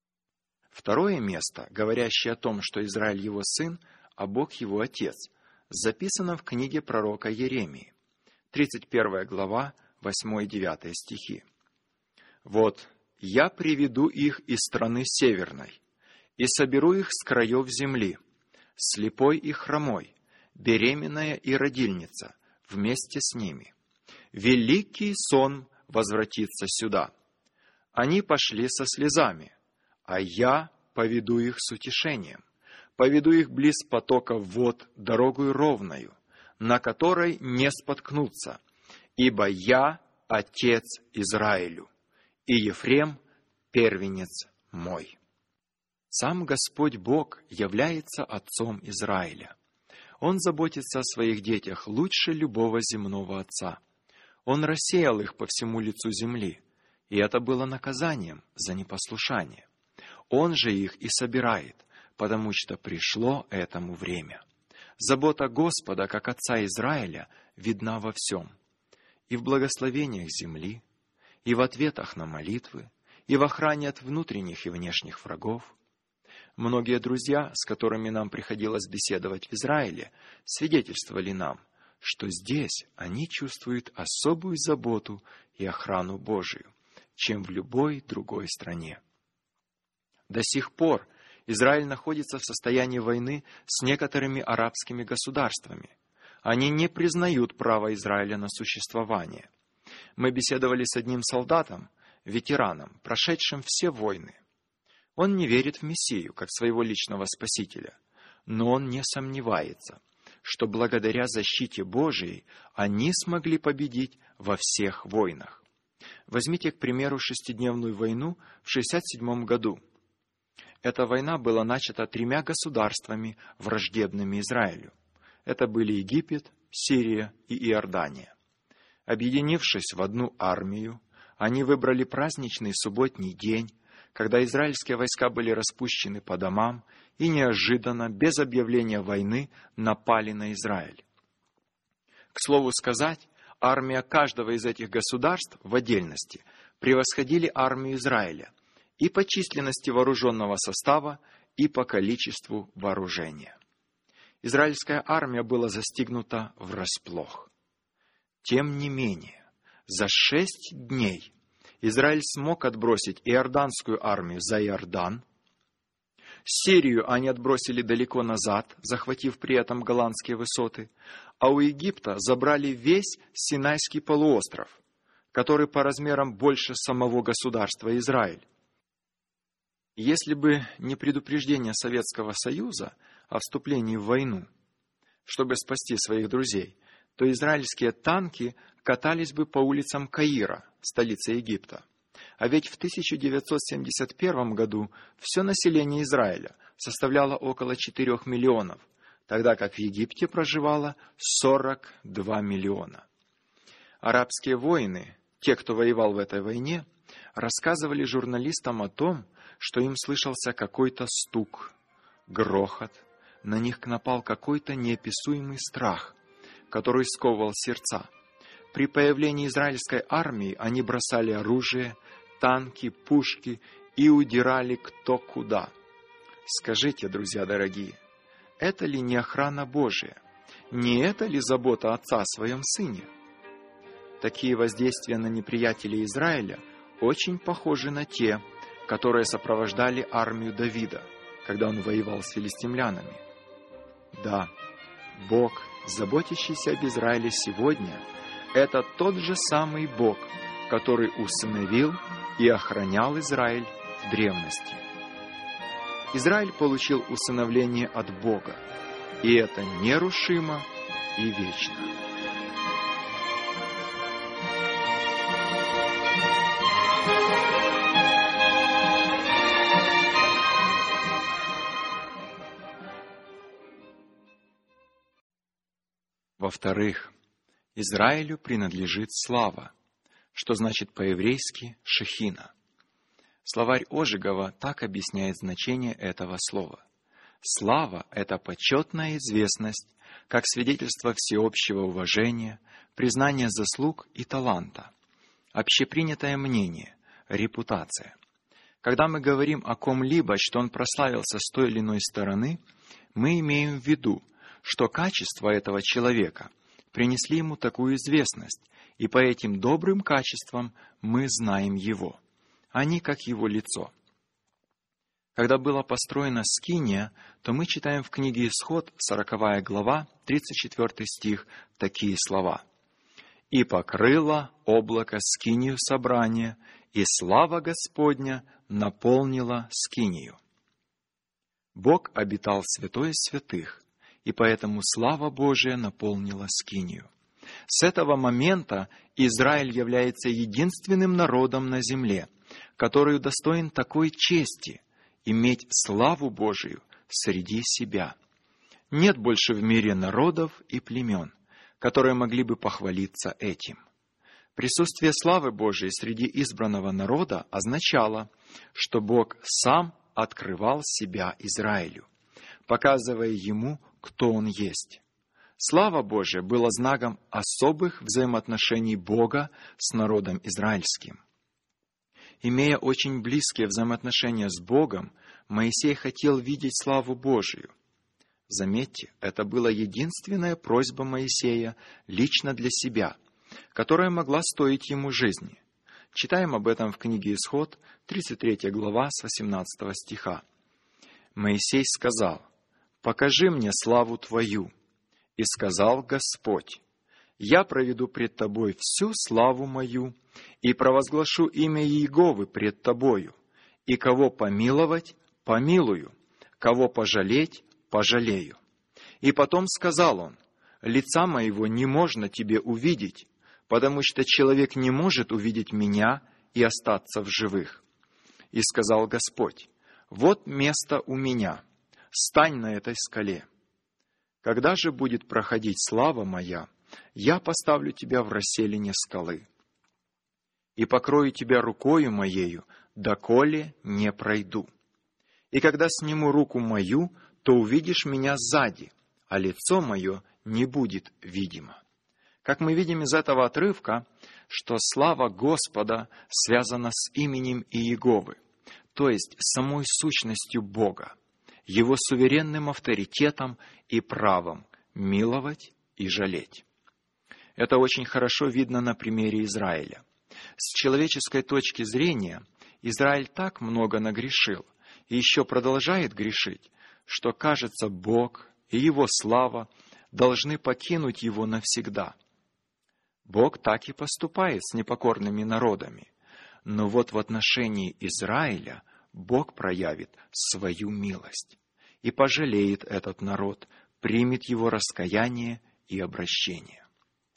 Второе место, говорящее о том, что Израиль его сын, а Бог его отец, записано в книге пророка Иеремии, 31 глава, 8 и 9 стихи. «Вот, я приведу их из страны северной, и соберу их с краев земли, слепой и хромой, беременная и родильница, вместе с ними. Великий сон возвратится сюда. Они пошли со слезами, а я поведу их с утешением, поведу их близ потока вод дорогою ровною, на которой не споткнутся, ибо я отец Израилю, и Ефрем первенец мой». Сам Господь Бог является отцом Израиля. Он заботится о своих детях лучше любого земного отца. Он рассеял их по всему лицу земли, и это было наказанием за непослушание. Он же их и собирает, потому что пришло этому время. Забота Господа, как отца Израиля, видна во всем. И в благословениях земли, и в ответах на молитвы, и в охране от внутренних и внешних врагов. Многие друзья, с которыми нам приходилось беседовать в Израиле, свидетельствовали нам, что здесь они чувствуют особую заботу и охрану Божию, чем в любой другой стране. До сих пор Израиль находится в состоянии войны с некоторыми арабскими государствами. Они не признают права Израиля на существование. Мы беседовали с одним солдатом, ветераном, прошедшим все войны. Он не верит в Мессию, как своего личного спасителя, но он не сомневается, что благодаря защите Божией они смогли победить во всех войнах. Возьмите, к примеру, шестидневную войну в 1967 году. Эта война была начата 3 государствами, враждебными Израилю. Это были Египет, Сирия и Иордания. Объединившись в одну армию, они выбрали праздничный субботний день, когда израильские войска были распущены по домам и неожиданно, без объявления войны, напали на Израиль. К слову сказать, армия каждого из этих государств в отдельности превосходили армию Израиля и по численности вооруженного состава, и по количеству вооружения. Израильская армия была застигнута врасплох. Тем не менее, за 6 дней Израиль смог отбросить иорданскую армию за Иордан. Сирию они отбросили далеко назад, захватив при этом Голландские высоты, а у Египта забрали весь Синайский полуостров, который по размерам больше самого государства Израиль. Если бы не предупреждение Советского Союза о вступлении в войну, чтобы спасти своих друзей, то израильские танки катались бы по улицам Каира, столицы Египта. А ведь в 1971 году все население Израиля составляло около 4 миллионов, тогда как в Египте проживало 42 миллиона. Арабские воины, те, кто воевал в этой войне, рассказывали журналистам о том, что им слышался какой-то стук, грохот, на них напал какой-то неописуемый страх, который сковывал сердца. при появлении израильской армии они бросали оружие, танки, пушки и удирали кто куда. Скажите, друзья дорогие, это ли не охрана Божия? Не это ли забота Отца о Своем Сыне? Такие воздействия на неприятелей Израиля очень похожи на те, которые сопровождали армию Давида, когда он воевал с филистимлянами. Да, Бог, заботящийся об Израиле сегодня, это тот же самый Бог, который усыновил и охранял Израиль в древности. Израиль получил усыновление от Бога, и это нерушимо и вечно. Во-вторых, Израилю принадлежит слава, что значит по-еврейски «шехина». Словарь Ожегова так объясняет значение этого слова. Слава — это почетная известность, как свидетельство всеобщего уважения, признание заслуг и таланта, общепринятое мнение, репутация. Когда мы говорим о ком-либо, что он прославился с той или иной стороны, мы имеем в виду, что качества этого человека принесли ему такую известность, и по этим добрым качествам мы знаем его. Они как его лицо. Когда была построена скиния, то мы читаем в книге Исход, 40 глава, 34 стих, такие слова. «И покрыло облако скинию собрания, и слава Господня наполнила скинию». Бог обитал в святое святых, и поэтому слава Божия наполнила скинию. С этого момента Израиль является единственным народом на земле, который удостоен такой чести иметь славу Божию среди себя. Нет больше в мире народов и племен, которые могли бы похвалиться этим. Присутствие славы Божией среди избранного народа означало, что Бог сам открывал себя Израилю, показывая ему, кто он есть. Слава Божия была знаком особых взаимоотношений Бога с народом израильским. Имея очень близкие взаимоотношения с Богом, Моисей хотел видеть славу Божию. Заметьте, это была единственная просьба Моисея лично для себя, которая могла стоить ему жизни. Читаем об этом в книге Исход, 33 глава, с 18 стиха. Моисей сказал: «Покажи мне славу Твою». И сказал Господь: «Я проведу пред Тобой всю славу мою, и провозглашу имя Иеговы пред Тобою, и кого помиловать, помилую, кого пожалеть, пожалею». И потом сказал он: «Лица моего не можно тебе увидеть, потому что человек не может увидеть меня и остаться в живых». И сказал Господь: «Вот место у меня, стань на этой скале. Когда же будет проходить слава моя, я поставлю тебя в расселине скалы и покрою тебя рукою моею, доколе не пройду. И когда сниму руку мою, то увидишь меня сзади, а лицо мое не будет видимо». Как мы видим из этого отрывка, что слава Господа связана с именем Иеговы, то есть самой сущностью Бога, Его суверенным авторитетом и правом миловать и жалеть. Это очень хорошо видно на примере Израиля. С человеческой точки зрения, Израиль так много нагрешил и еще продолжает грешить, что, кажется, Бог и Его слава должны покинуть его навсегда. Бог так и поступает с непокорными народами. Но вот в отношении Израиля Бог проявит свою милость и пожалеет этот народ, примет его раскаяние и обращение.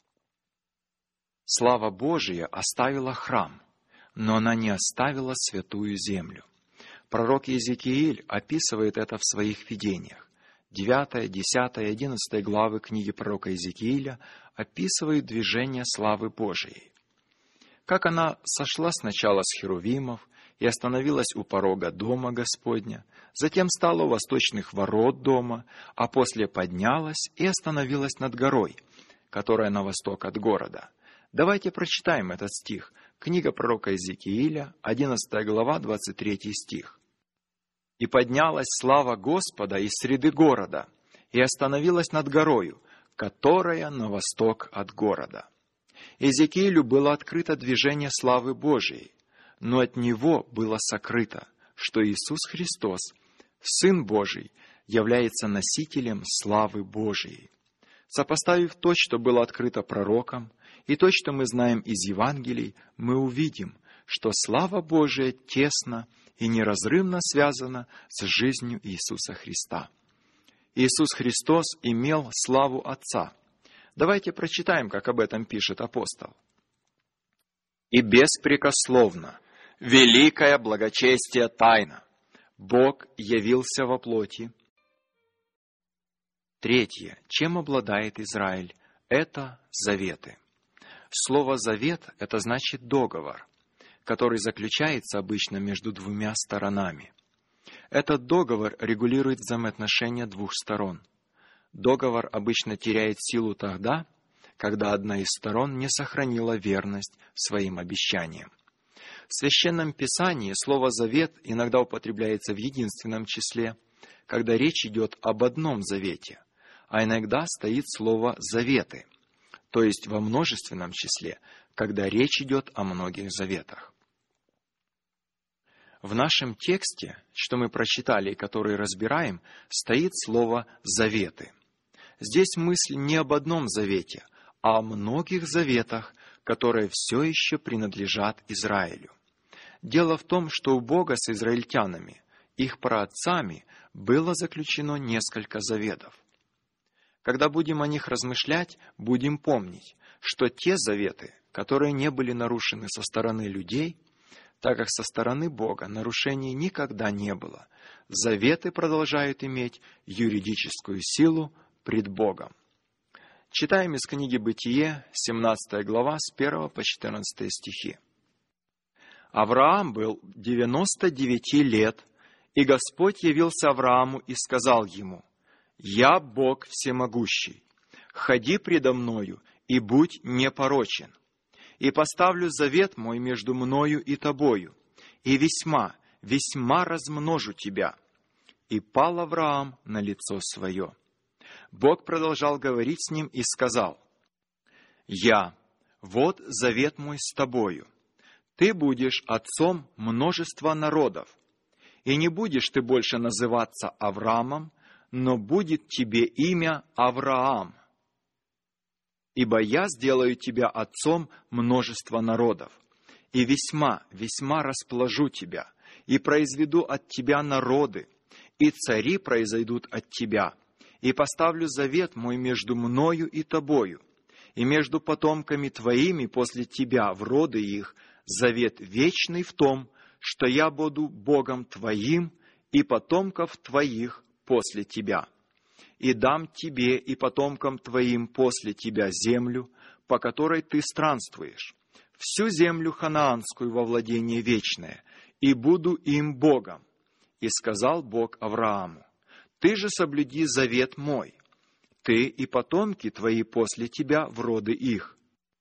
Слава Божия оставила храм, но она не оставила святую землю. Пророк Иезекииль описывает это в своих видениях. 9, 10, 11 главы книги пророка Иезекииля описывают движение славы Божией. Как она сошла сначала с херувимов и остановилась у порога дома Господня, затем стала у восточных ворот дома, а после поднялась и остановилась над горой, которая на восток от города, Давайте прочитаем этот стих. Книга пророка Иезекииля, 11 глава, 23 стих. «И поднялась слава Господа из среды города, и остановилась над горою, которая на восток от города». Иезекиилю было открыто движение славы Божией, но от него было сокрыто, что Иисус Христос, Сын Божий, является носителем славы Божией. Сопоставив то, что было открыто пророком, и то, что мы знаем из Евангелий, мы увидим, что слава Божия тесно и неразрывно связана с жизнью Иисуса Христа. Иисус Христос имел славу Отца. Давайте прочитаем, как об этом пишет апостол. «И беспрекословно, великое благочестие тайна, Бог явился во плоти». Третье. Чем обладает Израиль? Это заветы. Слово «завет» — это значит договор, который заключается обычно между двумя сторонами. Этот договор регулирует взаимоотношения двух сторон. Договор обычно теряет силу тогда, когда одна из сторон не сохранила верность своим обещаниям. В Священном Писании слово «завет» иногда употребляется в единственном числе, когда речь идет об одном завете, а иногда стоит слово «заветы», то есть во множественном числе, когда речь идет о многих заветах. В нашем тексте, что мы прочитали и который разбираем, стоит слово «заветы». Здесь мысль не об одном завете, а о многих заветах, которые все еще принадлежат Израилю. Дело в том, что у Бога с израильтянами, их праотцами, было заключено несколько заветов. Когда будем о них размышлять, будем помнить, что те заветы, которые не были нарушены со стороны людей, так как со стороны Бога нарушений никогда не было, заветы продолжают иметь юридическую силу пред Богом. Читаем из книги «Бытие», 17 глава, с 1 по 14 стихи. «Авраам был 99 лет, и Господь явился Аврааму и сказал ему: «Я Бог всемогущий, ходи предо мною и будь непорочен, и поставлю завет мой между мною и тобою, и весьма, весьма размножу тебя». И пал Авраам на лицо свое. Бог продолжал говорить с ним и сказал: вот завет мой с тобою. Ты будешь отцом множества народов, и не будешь ты больше называться Авраамом, но будет тебе имя Авраам. Ибо я сделаю тебя отцом множества народов, и весьма, весьма распложу тебя, и произведу от тебя народы, и цари произойдут от тебя, и поставлю завет мой между мною и тобою, и между потомками твоими после тебя в роды их, завет вечный в том, что я буду Богом твоим и потомков твоих после тебя. И дам тебе и потомкам твоим после тебя землю, по которой ты странствуешь, всю землю ханаанскую во владение вечное, и буду им Богом. И сказал Бог Аврааму: ты же соблюди завет мой, ты и потомки твои после тебя в роды их.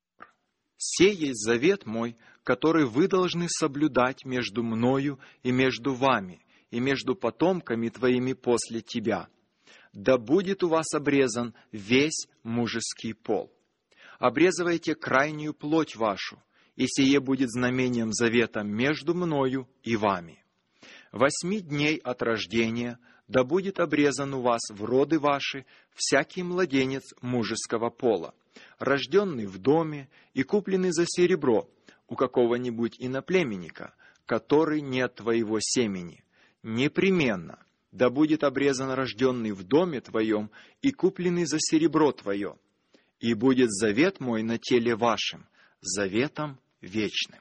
Сей есть завет мой, который вы должны соблюдать между мною и между вами, и между потомками твоими после тебя. Да будет у вас обрезан весь мужеский пол. Обрезывайте крайнюю плоть вашу, и сие будет знамением завета между мною и вами. 8 дней от рождения да будет обрезан у вас в роды ваши всякий младенец мужеского пола, рожденный в доме и купленный за серебро у какого-нибудь иноплеменника, который не от твоего семени. Непременно да будет обрезан рожденный в доме твоем и купленный за серебро твое, и будет завет мой на теле вашем, заветом вечным».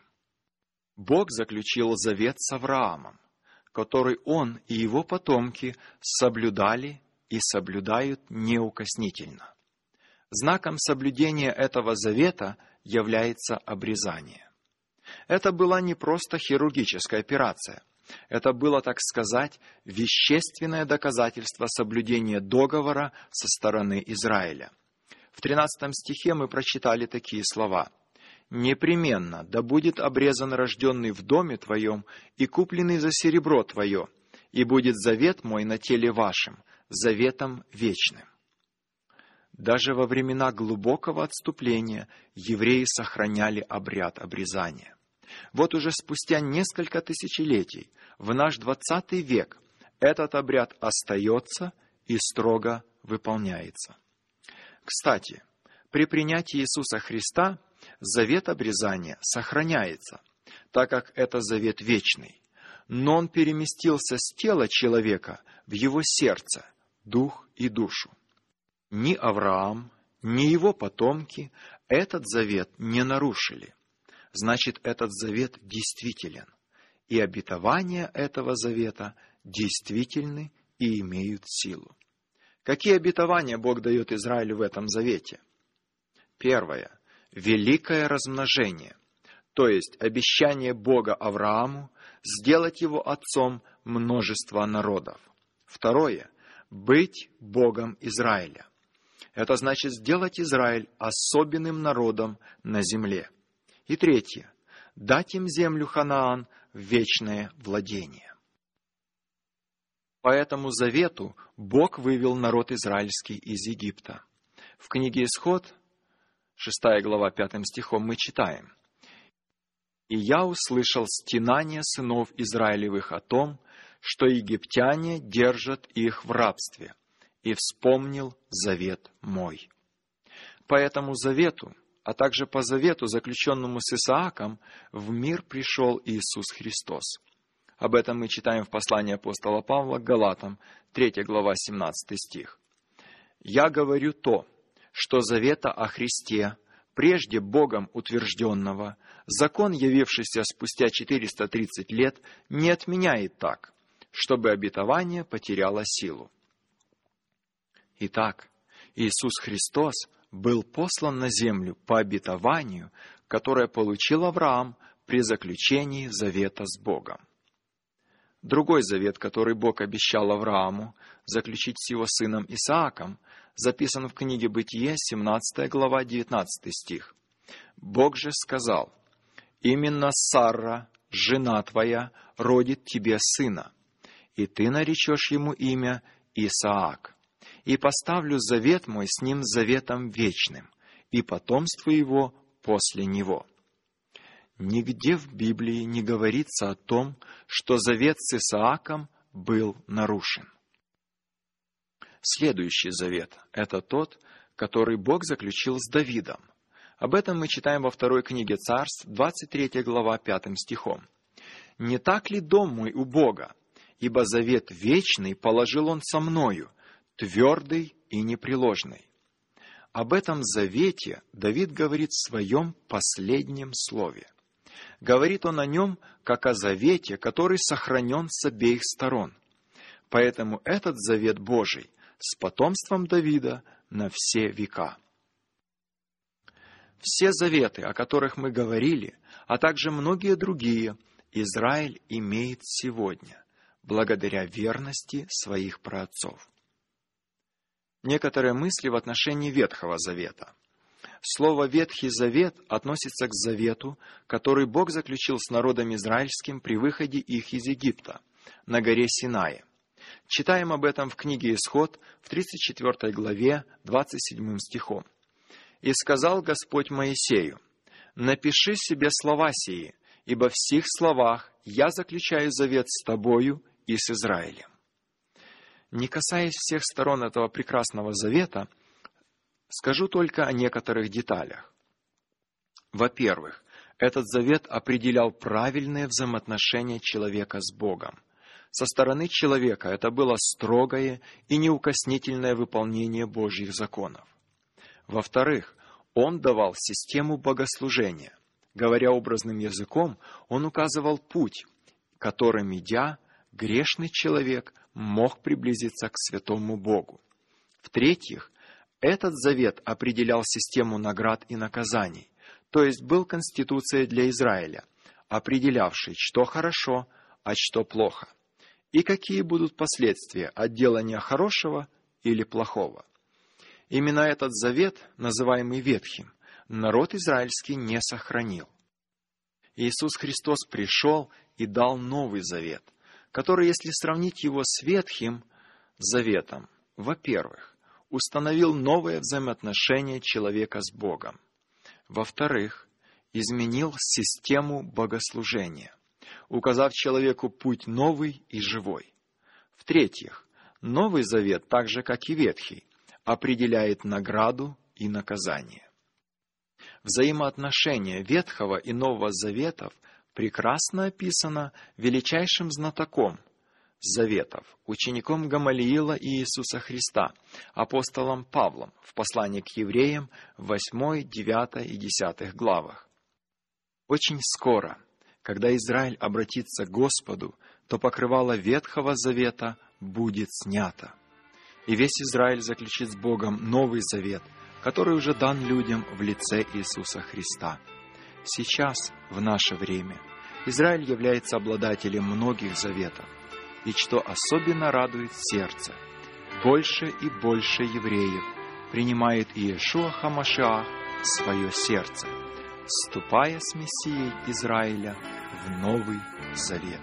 Бог заключил завет с Авраамом, который он и его потомки соблюдали и соблюдают неукоснительно. Знаком соблюдения этого завета является обрезание. Это была не просто хирургическая операция. Это было, так сказать, вещественное доказательство соблюдения договора со стороны Израиля. В 13 стихе мы прочитали такие слова: непременно да будет обрезан рожденный в доме твоем и купленный за серебро твое, и будет завет мой на теле вашем, заветом вечным». Даже во времена глубокого отступления евреи сохраняли обряд обрезания. Вот уже спустя несколько тысячелетий, в наш 20 век, этот обряд остается и строго выполняется. Кстати, при принятии Иисуса Христа завет обрезания сохраняется, так как это завет вечный, но он переместился с тела человека в его сердце, дух и душу. Ни Авраам, ни его потомки этот завет не нарушили. Значит, этот завет действителен, и обетования этого завета действительны и имеют силу. Какие обетования Бог дает Израилю в этом завете? Первое. Великое размножение, то есть обещание Бога Аврааму сделать его отцом множества народов. Второе. Быть Богом Израиля. Это значит сделать Израиль особенным народом на земле. И третье. Дать им землю Ханаан в вечное владение. По этому завету Бог вывел народ израильский из Египта. В книге Исход, 6 глава, 5 стихом мы читаем: «И я услышал стенание сынов Израилевых о том, что египтяне держат их в рабстве, и вспомнил завет мой». По этому завету, а также по завету, заключенному с Исааком, в мир пришел Иисус Христос. Об этом мы читаем в послании апостола Павла к Галатам, 3 глава, 17 стих. «Я говорю то, что завета о Христе, прежде Богом утвержденного, закон, явившийся спустя 430 лет, не отменяет так, чтобы обетование потеряло силу». Итак, Иисус Христос был послан на землю по обетованию, которое получил Авраам при заключении завета с Богом. Другой завет, который Бог обещал Аврааму заключить с его сыном Исааком, записан в книге Бытие, 17 глава, 19 стих. «Бог же сказал: именно Сарра, жена твоя, родит тебе сына, и ты наречешь ему имя Исаак. И поставлю завет мой с ним заветом вечным, и потомство его после него». Нигде в Библии не говорится о том, что завет с Исааком был нарушен. Следующий завет – это тот, который Бог заключил с Давидом. Об этом мы читаем во 2 книге Царств, 23 глава, 5 стихом. «Не так ли дом мой у Бога? Ибо завет вечный положил он со мною, твердый и непреложный». Об этом завете Давид говорит в своем последнем слове. Говорит он о нем, как о завете, который сохранен с обеих сторон. Поэтому этот завет Божий с потомством Давида на все века. Все заветы, о которых мы говорили, а также многие другие, Израиль имеет сегодня, благодаря верности своих праотцов. Некоторые мысли в отношении Ветхого Завета. Слово «Ветхий Завет» относится к завету, который Бог заключил с народом израильским при выходе их из Египта, на горе Синае. Читаем об этом в книге Исход, в 34 главе, 27 стихом. «И сказал Господь Моисею: напиши себе слова сии, ибо в сих словах я заключаю завет с тобою и с Израилем». Не касаясь всех сторон этого прекрасного завета, скажу только о некоторых деталях. Во-первых, этот завет определял правильные взаимоотношения человека с Богом. Со стороны человека это было строгое и неукоснительное выполнение Божьих законов. Во-вторых, он давал систему богослужения. Говоря образным языком, он указывал путь, которым идя, грешный человек мог приблизиться к святому Богу. В-третьих, этот завет определял систему наград и наказаний, то есть был конституцией для Израиля, определявшей, что хорошо, а что плохо, и какие будут последствия от делания хорошего или плохого. Именно этот завет, называемый Ветхим, народ израильский не сохранил. Иисус Христос пришел и дал Новый Завет, который, если сравнить его с Ветхим Заветом, во-первых, установил новое взаимоотношение человека с Богом. Во-вторых, изменил систему богослужения, указав человеку путь новый и живой. В-третьих, Новый Завет, так же как и Ветхий, определяет награду и наказание. Взаимоотношения Ветхого и Нового Заветов прекрасно описано величайшим знатоком Заветов, учеником Гамалиила и Иисуса Христа, апостолом Павлом в послании к евреям в 8, 9 и 10 главах. Очень скоро, когда Израиль обратится к Господу, то покрывало Ветхого Завета будет снято. И весь Израиль заключит с Богом Новый Завет, который уже дан людям в лице Иисуса Христа. Сейчас, в наше время, Израиль является обладателем многих заветов. И что особенно радует сердце, больше и больше евреев принимает Иешуа ха-Машиах в свое сердце, вступая с Мессией Израиля в Новый Завет.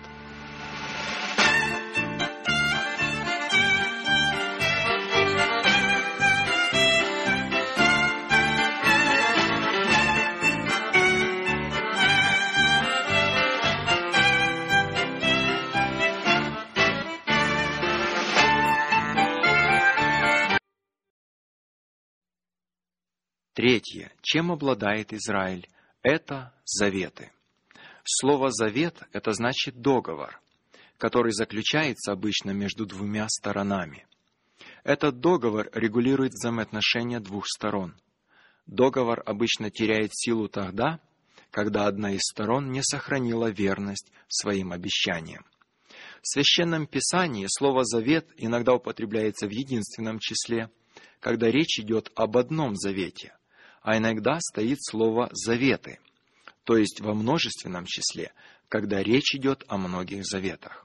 Третье, чем обладает Израиль, это заветы. Слово «завет» — это значит договор, который заключается обычно между двумя сторонами. Этот договор регулирует взаимоотношения двух сторон. Договор обычно теряет силу тогда, когда одна из сторон не сохранила верность своим обещаниям. В Священном Писании слово «завет» иногда употребляется в единственном числе, когда речь идет об одном завете, а иногда стоит слово «заветы», то есть во множественном числе, когда речь идет о многих заветах.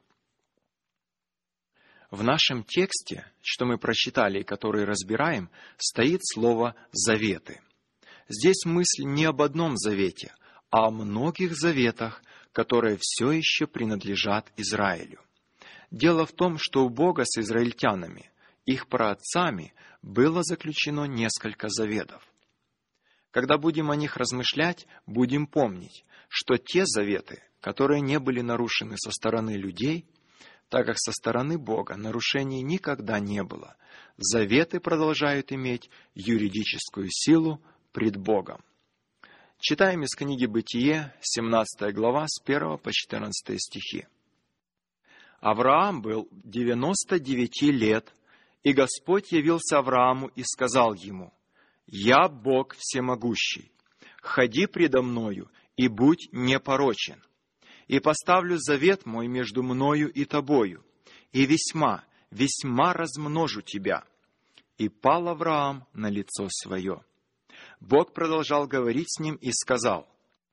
В нашем тексте, что мы прочитали и который разбираем, стоит слово «заветы». Здесь мысль не об одном завете, а о многих заветах, которые все еще принадлежат Израилю. Дело в том, что у Бога с израильтянами, их праотцами, было заключено несколько заветов. Когда будем о них размышлять, будем помнить, что те заветы, которые не были нарушены со стороны людей, так как со стороны Бога нарушений никогда не было, заветы продолжают иметь юридическую силу пред Богом. Читаем из книги «Бытие», 17 глава, с 1 по 14 стихи. «Авраам был 99 лет, и Господь явился Аврааму и сказал ему: «Я Бог всемогущий, ходи предо мною и будь непорочен, и поставлю завет мой между мною и тобою, и весьма, весьма размножу тебя». И пал Авраам на лицо свое. Бог продолжал говорить с ним и сказал: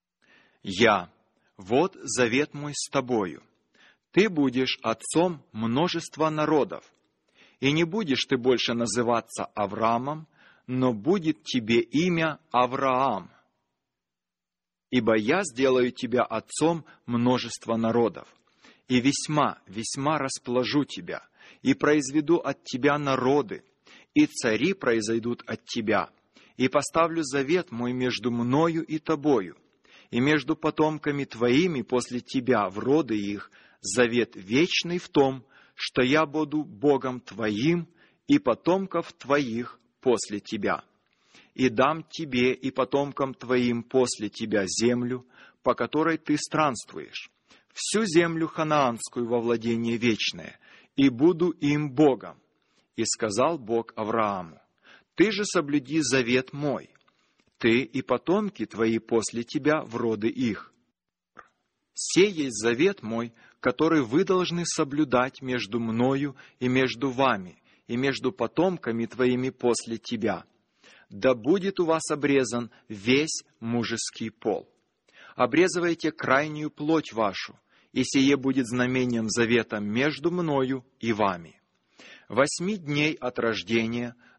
вот завет мой с тобою. Ты будешь отцом множества народов, и не будешь ты больше называться Авраамом, но будет тебе имя Авраам. Ибо я сделаю тебя отцом множества народов, и весьма, весьма распложу тебя, и произведу от тебя народы, и цари произойдут от тебя, и поставлю завет мой между мною и тобою, и между потомками твоими после тебя в роды их, завет вечный в том, что я буду Богом твоим и потомков твоих после тебя. И дам тебе и потомкам твоим после тебя землю, по которой ты странствуешь, всю землю ханаанскую во владение вечное, и буду им Богом. И сказал Бог Аврааму: ты же соблюди завет мой, ты и потомки твои после тебя в роды их. Сей есть завет мой, который вы должны соблюдать между мною и между вами, и между потомками твоими после тебя. Да будет у вас обрезан весь мужеский пол. Обрезывайте крайнюю плоть вашу, и сие будет знамением завета между мною и вами. 8 дней от рождения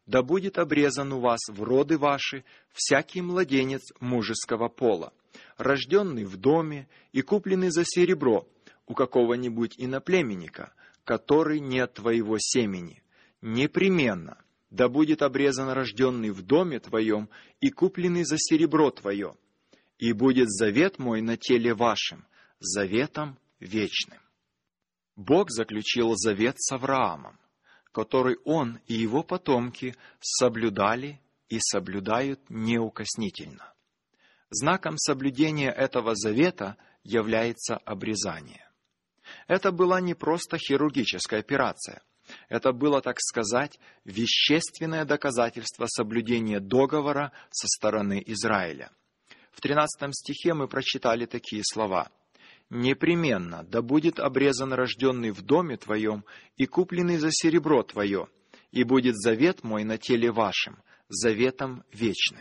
да будет обрезан у вас в роды ваши всякий младенец мужеского пола, рожденный в доме и купленный за серебро у какого-нибудь иноплеменника, который не от твоего семени. Непременно да будет обрезан рожденный в доме твоем и купленный за серебро твое. И будет завет мой на теле вашем, заветом вечным». Бог заключил завет с Авраамом, который он и его потомки соблюдали и соблюдают неукоснительно. Знаком соблюдения этого завета является обрезание. Это была не просто хирургическая операция. Это было, так сказать, вещественное доказательство соблюдения договора со стороны Израиля. В 13 стихе мы прочитали такие слова: «Непременно да будет обрезан рожденный в доме твоем и купленный за серебро твое, и будет завет мой на теле вашем, заветом вечным».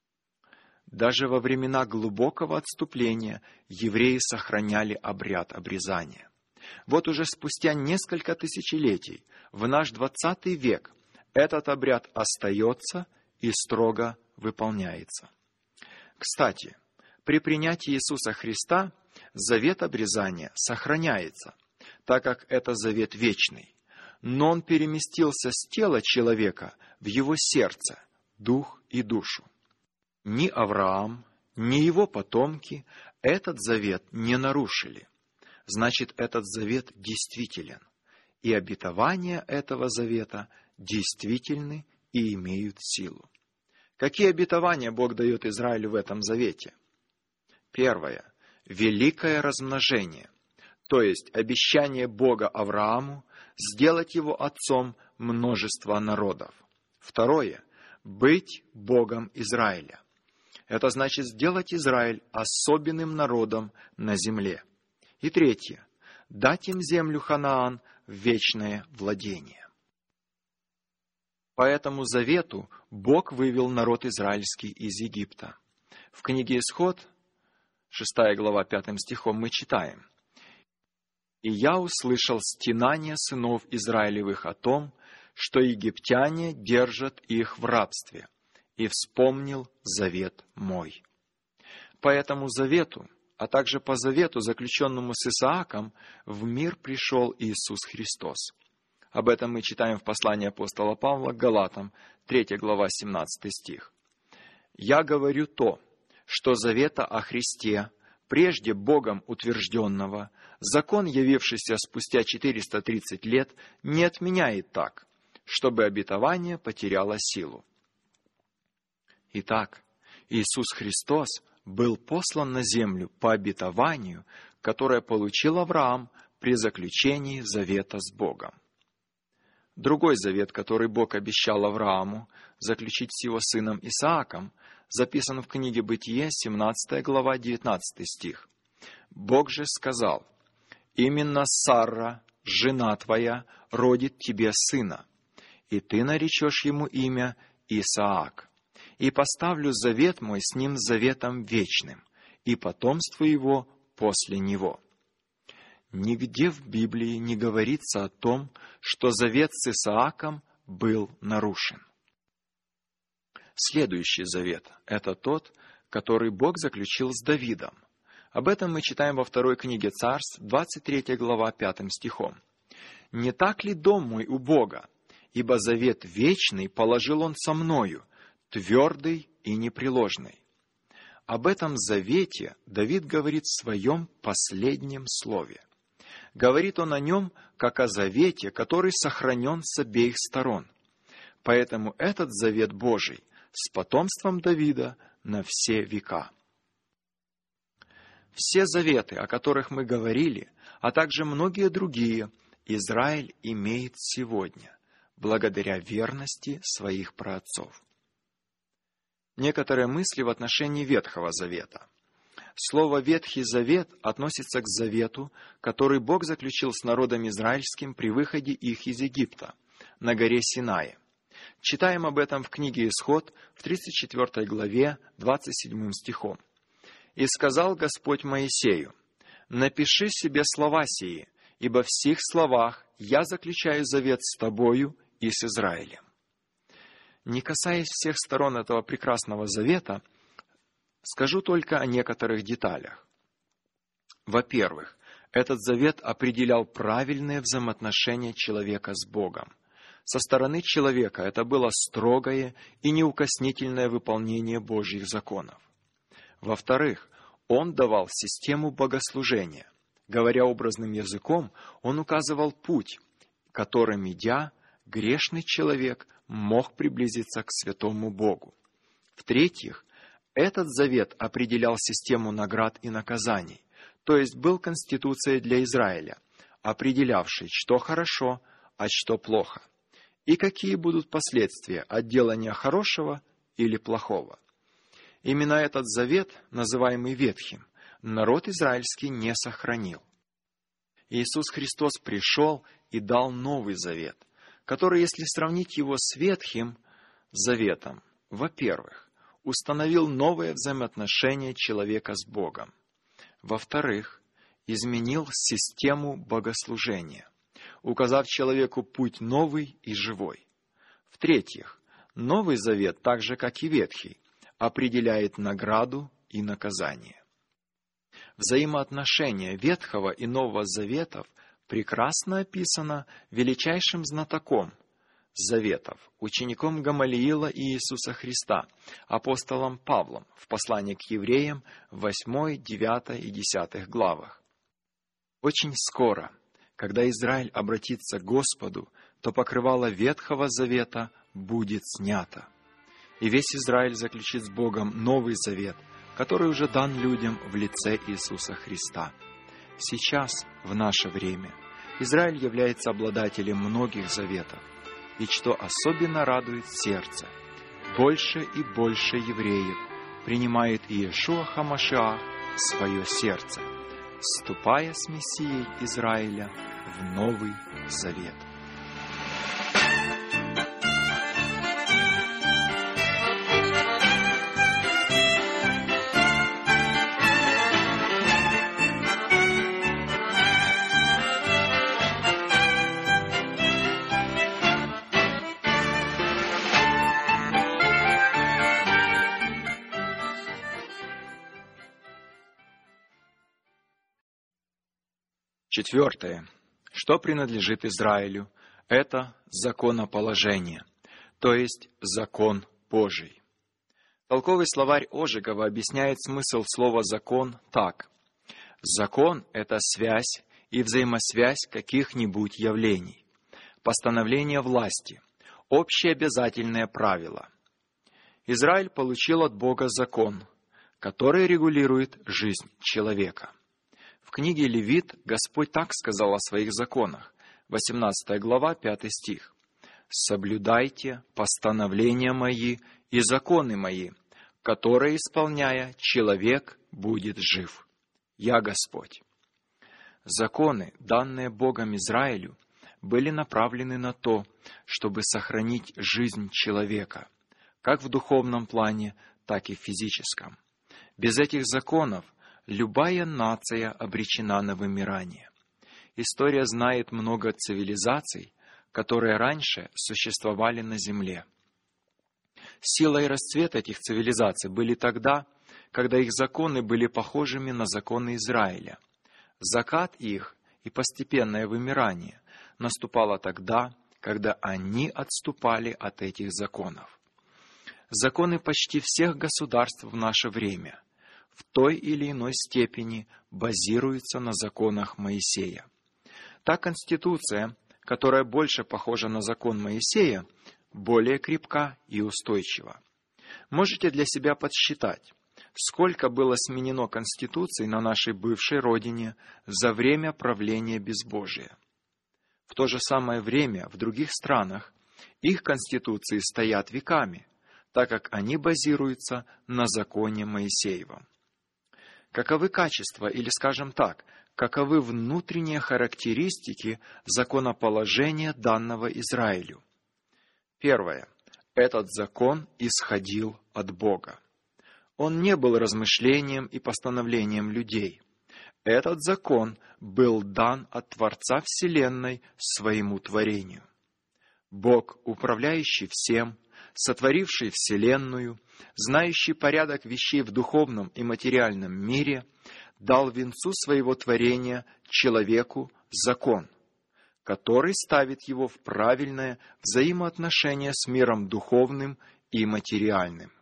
Даже во времена глубокого отступления евреи сохраняли обряд обрезания. Вот уже спустя несколько тысячелетий, в наш 20 век, этот обряд остается и строго выполняется. Кстати, при принятии Иисуса Христа завет обрезания сохраняется, так как это завет вечный, но он переместился с тела человека в его сердце, дух и душу. Ни Авраам, ни его потомки этот завет не нарушили. Значит, этот завет действителен, и обетования этого завета действительны и имеют силу. Какие обетования Бог дает Израилю в этом завете? Первое. Великое размножение, то есть обещание Бога Аврааму сделать его отцом множества народов. Второе. Быть Богом Израиля. Это значит сделать Израиль особенным народом на земле. И третье. Дать им землю Ханаан в вечное владение. По этому завету Бог вывел народ израильский из Египта. В книге Исход, 6 глава, 5 стихом мы читаем: «И я услышал стенание сынов Израилевых о том, что египтяне держат их в рабстве, и вспомнил завет мой». По этому завету, а также по завету, заключенному с Исааком, в мир пришел Иисус Христос. Об этом мы читаем в послании апостола Павла к Галатам, 3 глава, 17 стих. «Я говорю то, что завета о Христе, прежде Богом утвержденного, закон, явившийся спустя 430 лет, не отменяет так, чтобы обетование потеряло силу». Итак, Иисус Христос был послан на землю по обетованию, которое получил Авраам при заключении завета с Богом. Другой завет, который Бог обещал Аврааму заключить с его сыном Исааком, записан в книге Бытие, 17 глава, 19 стих. «Бог же сказал: именно Сарра, жена твоя, родит тебе сына, и ты наречешь ему имя Исаак. И поставлю завет мой с ним заветом вечным, и потомство его после него». Нигде в Библии не говорится о том, что завет с Исааком был нарушен. Следующий завет – это тот, который Бог заключил с Давидом. Об этом мы читаем во 2 книге Царств, 23 глава, 5 стихом. «Не так ли дом мой у Бога? Ибо завет вечный положил он со мною, твердый и непреложный». Об этом завете Давид говорит в своем последнем слове. Говорит он о нем, как о завете, который сохранен с обеих сторон. Поэтому этот завет Божий с потомством Давида на все века. Все заветы, о которых мы говорили, а также многие другие, Израиль имеет сегодня, благодаря верности своих праотцов. Некоторые мысли в отношении Ветхого Завета. Слово «Ветхий Завет» относится к завету, который Бог заключил с народом израильским при выходе их из Египта, на горе Синае. Читаем об этом в книге Исход, в 34 главе, 27 стихом. «И сказал Господь Моисею: напиши себе слова сии, ибо в сих словах я заключаю завет с тобою и с Израилем». Не касаясь всех сторон этого прекрасного завета, скажу только о некоторых деталях. Во-первых, этот завет определял правильные взаимоотношения человека с Богом. Со стороны человека это было строгое и неукоснительное выполнение Божьих законов. Во-вторых, он давал систему богослужения. Говоря образным языком, он указывал путь, которым идя, грешный человек мог приблизиться к святому Богу. В-третьих, этот завет определял систему наград и наказаний, то есть был конституцией для Израиля, определявшей, что хорошо, а что плохо, и какие будут последствия от делания хорошего или плохого. Именно этот завет, называемый Ветхим, народ израильский не сохранил. Иисус Христос пришел и дал Новый Завет, который, если сравнить его с Ветхим Заветом, во-первых, установил новое взаимоотношение человека с Богом. Во-вторых, изменил систему богослужения, указав человеку путь новый и живой. В-третьих, Новый Завет, так же как и Ветхий, определяет награду и наказание. Взаимоотношения Ветхого и Нового Заветов прекрасно описано величайшим знатоком Заветов, учеником Гамалиила и Иисуса Христа, апостолом Павлом в послании к евреям в 8, 9 и 10 главах. Очень скоро, когда Израиль обратится к Господу, то покрывало Ветхого Завета будет снято. И весь Израиль заключит с Богом Новый Завет, который уже дан людям в лице Иисуса Христа. Сейчас, в наше время, Израиль является обладателем многих заветов. И что особенно радует сердце, больше и больше евреев принимает Иешуа Хамашиах в свое сердце, вступая с Мессией Израиля в Новый Завет. Четвертое. Что принадлежит Израилю? Это законоположение, то есть закон Божий. Толковый словарь Ожегова объясняет смысл слова «закон» так. Закон – это связь и взаимосвязь каких-нибудь явлений, постановление власти, общие обязательные правила. Израиль получил от Бога закон, который регулирует жизнь человека. В книге Левит Господь так сказал о своих законах, 18 глава, 5 стих. «Соблюдайте постановления мои и законы мои, которые, исполняя, человек будет жив. Я Господь». Законы, данные Богом Израилю, были направлены на то, чтобы сохранить жизнь человека, как в духовном плане, так и в физическом. Без этих законов любая нация обречена на вымирание. История знает много цивилизаций, которые раньше существовали на земле. Сила и расцвет этих цивилизаций были тогда, когда их законы были похожими на законы Израиля. Закат их и постепенное вымирание наступало тогда, когда они отступали от этих законов. Законы почти всех государств в наше время в той или иной степени базируется на законах Моисея. Та конституция, которая больше похожа на закон Моисея, более крепка и устойчива. Можете для себя подсчитать, сколько было сменено конституций на нашей бывшей родине за время правления безбожия. В то же самое время в других странах их конституции стоят веками, так как они базируются на законе Моисеевом. Каковы качества, или, скажем так, каковы внутренние характеристики законоположения данного Израилю? Первое. Этот закон исходил от Бога. Он не был размышлением и постановлением людей. Этот закон был дан от Творца Вселенной своему творению. Бог, управляющий всем, сотворивший Вселенную, знающий порядок вещей в духовном и материальном мире, дал венцу своего творения человеку закон, который ставит его в правильное взаимоотношение с миром духовным и материальным.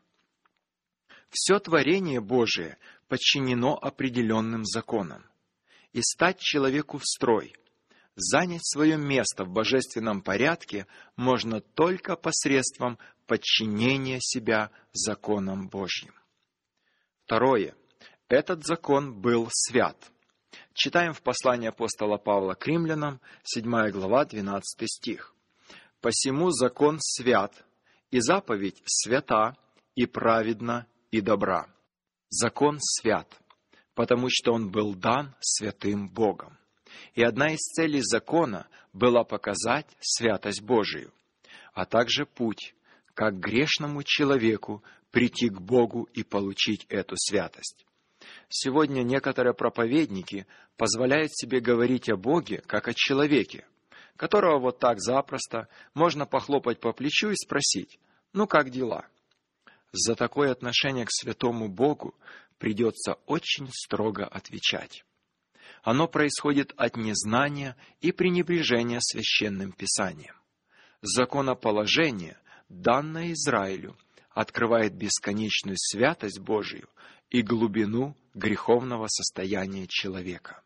Все творение Божие подчинено определенным законам. И стать человеку в строй, занять свое место в божественном порядке можно только посредством подчинения себя законам Божьим. Второе. Этот закон был свят. Читаем в послании апостола Павла к римлянам, 7 глава, 12 стих. «Посему закон свят, и заповедь свята, и праведна, и добра». Закон свят, потому что он был дан святым Богом. И одна из целей закона была показать святость Божию, а также путь, как грешному человеку прийти к Богу и получить эту святость. Сегодня некоторые проповедники позволяют себе говорить о Боге, как о человеке, которого вот так запросто можно похлопать по плечу и спросить: «Ну, как дела?» За такое отношение к святому Богу придется очень строго отвечать. Оно происходит от незнания и пренебрежения священным писанием. Законоположение, данное Израилю, открывает бесконечную святость Божию и глубину греховного состояния человека.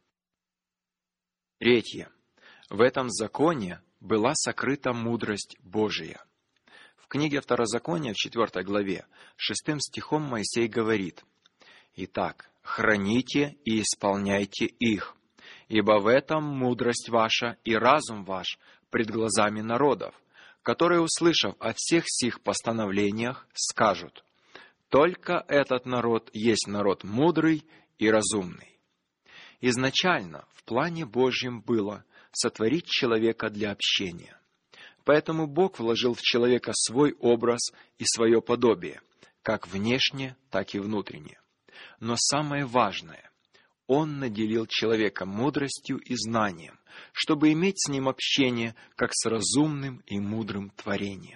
Третье. В этом законе была сокрыта мудрость Божия. В книге Второзакония, в 4 главе, 6 стихом Моисей говорит: «Итак, храните и исполняйте их, ибо в этом мудрость ваша и разум ваш пред глазами народов, которые, услышав о всех сих постановлениях, скажут: только этот народ есть народ мудрый и разумный». Изначально в плане Божьем было сотворить человека для общения. Поэтому Бог вложил в человека свой образ и свое подобие, как внешне, так и внутренне. Но самое важное, Он наделил человека мудростью и знанием, чтобы иметь с ним общение, как с разумным и мудрым творением.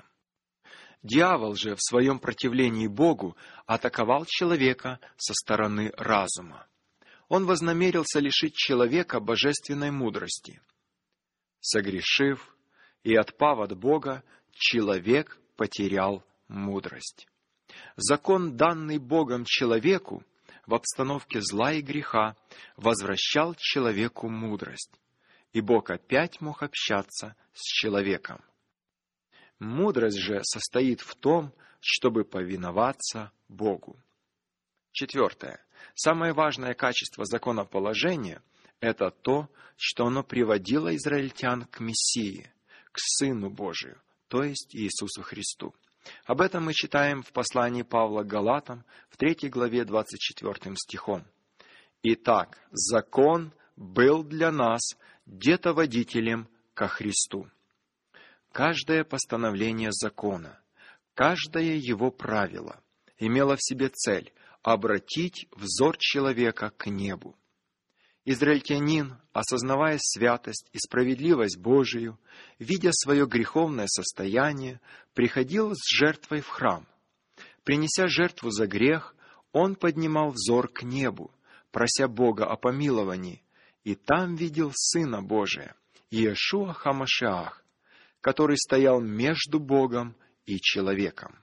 Дьявол же в своем противлении Богу атаковал человека со стороны разума. Он вознамерился лишить человека божественной мудрости. Согрешив и отпав от Бога, человек потерял мудрость. Закон, данный Богом человеку, в обстановке зла и греха, возвращал человеку мудрость, и Бог опять мог общаться с человеком. Мудрость же состоит в том, чтобы повиноваться Богу. Четвертое. Самое важное качество законоположения – это то, что оно приводило израильтян к Мессии, к Сыну Божию, то есть Иисусу Христу. Об этом мы читаем в послании Павла к Галатам, в 3 главе 24 стихом. «Итак, закон был для нас детоводителем ко Христу». Каждое постановление закона, каждое его правило имело в себе цель обратить взор человека к небу. Израильтянин, осознавая святость и справедливость Божию, видя свое греховное состояние, приходил с жертвой в храм. Принеся жертву за грех, он поднимал взор к небу, прося Бога о помиловании, и там видел Сына Божия, Иешуа ха-Машиах, который стоял между Богом и человеком.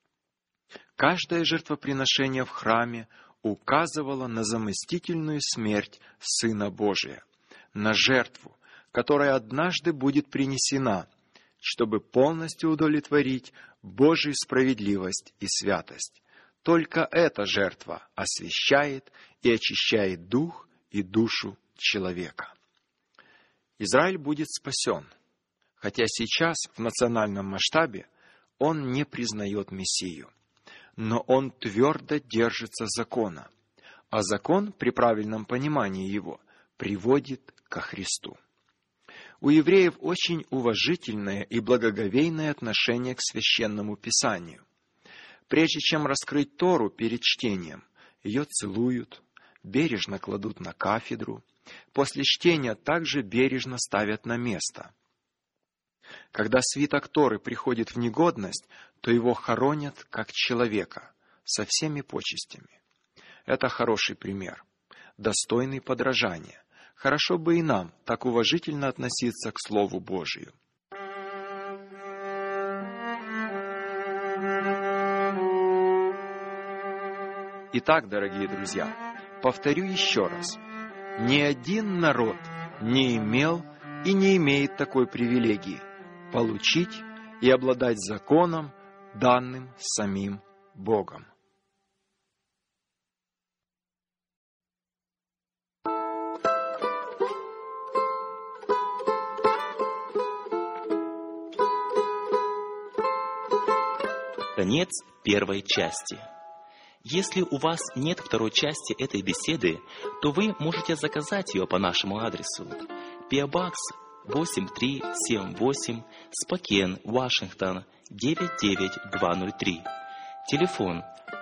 Каждое жертвоприношение в храме указывало на заместительную смерть Сына Божия, на жертву, которая однажды будет принесена, чтобы полностью удовлетворить Божию справедливость и святость. Только эта жертва освящает и очищает дух и душу человека. Израиль будет спасен, хотя сейчас в национальном масштабе он не признает Мессию. Но он твердо держится закона, а закон, при правильном понимании его, приводит ко Христу. У евреев очень уважительное и благоговейное отношение к священному писанию. Прежде чем раскрыть Тору перед чтением, ее целуют, бережно кладут на кафедру, после чтения также бережно ставят на место. Когда свиток Торы приходит в негодность, то его хоронят как человека, со всеми почестями. Это хороший пример, достойный подражания. Хорошо бы и нам так уважительно относиться к Слову Божию. Итак, дорогие друзья, повторю еще раз. Ни один народ не имел и не имеет такой привилегии получить и обладать законом, данным самим Богом. Конец первой части. Если у вас нет второй части этой беседы, то вы можете заказать ее по нашему адресу. P.O. Box 8378, Спокен, Вашингтон, 99203. Телефон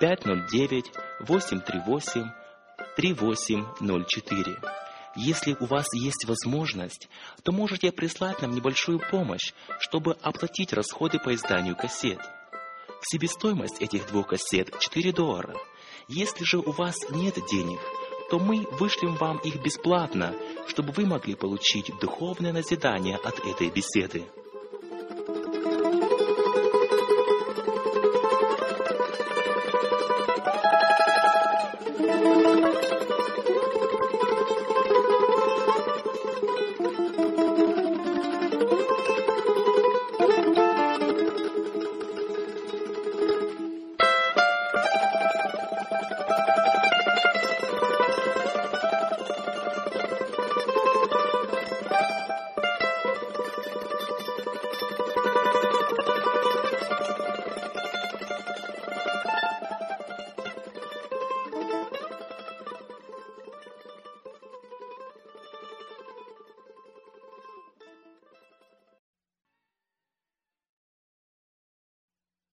509-838-3804. Если у вас есть возможность, то можете прислать нам небольшую помощь, чтобы оплатить расходы по изданию кассет. Себестоимость этих 2 кассет $4. Если же у вас нет денег, то мы вышлем вам их бесплатно, чтобы вы могли получить духовное назидание от этой беседы.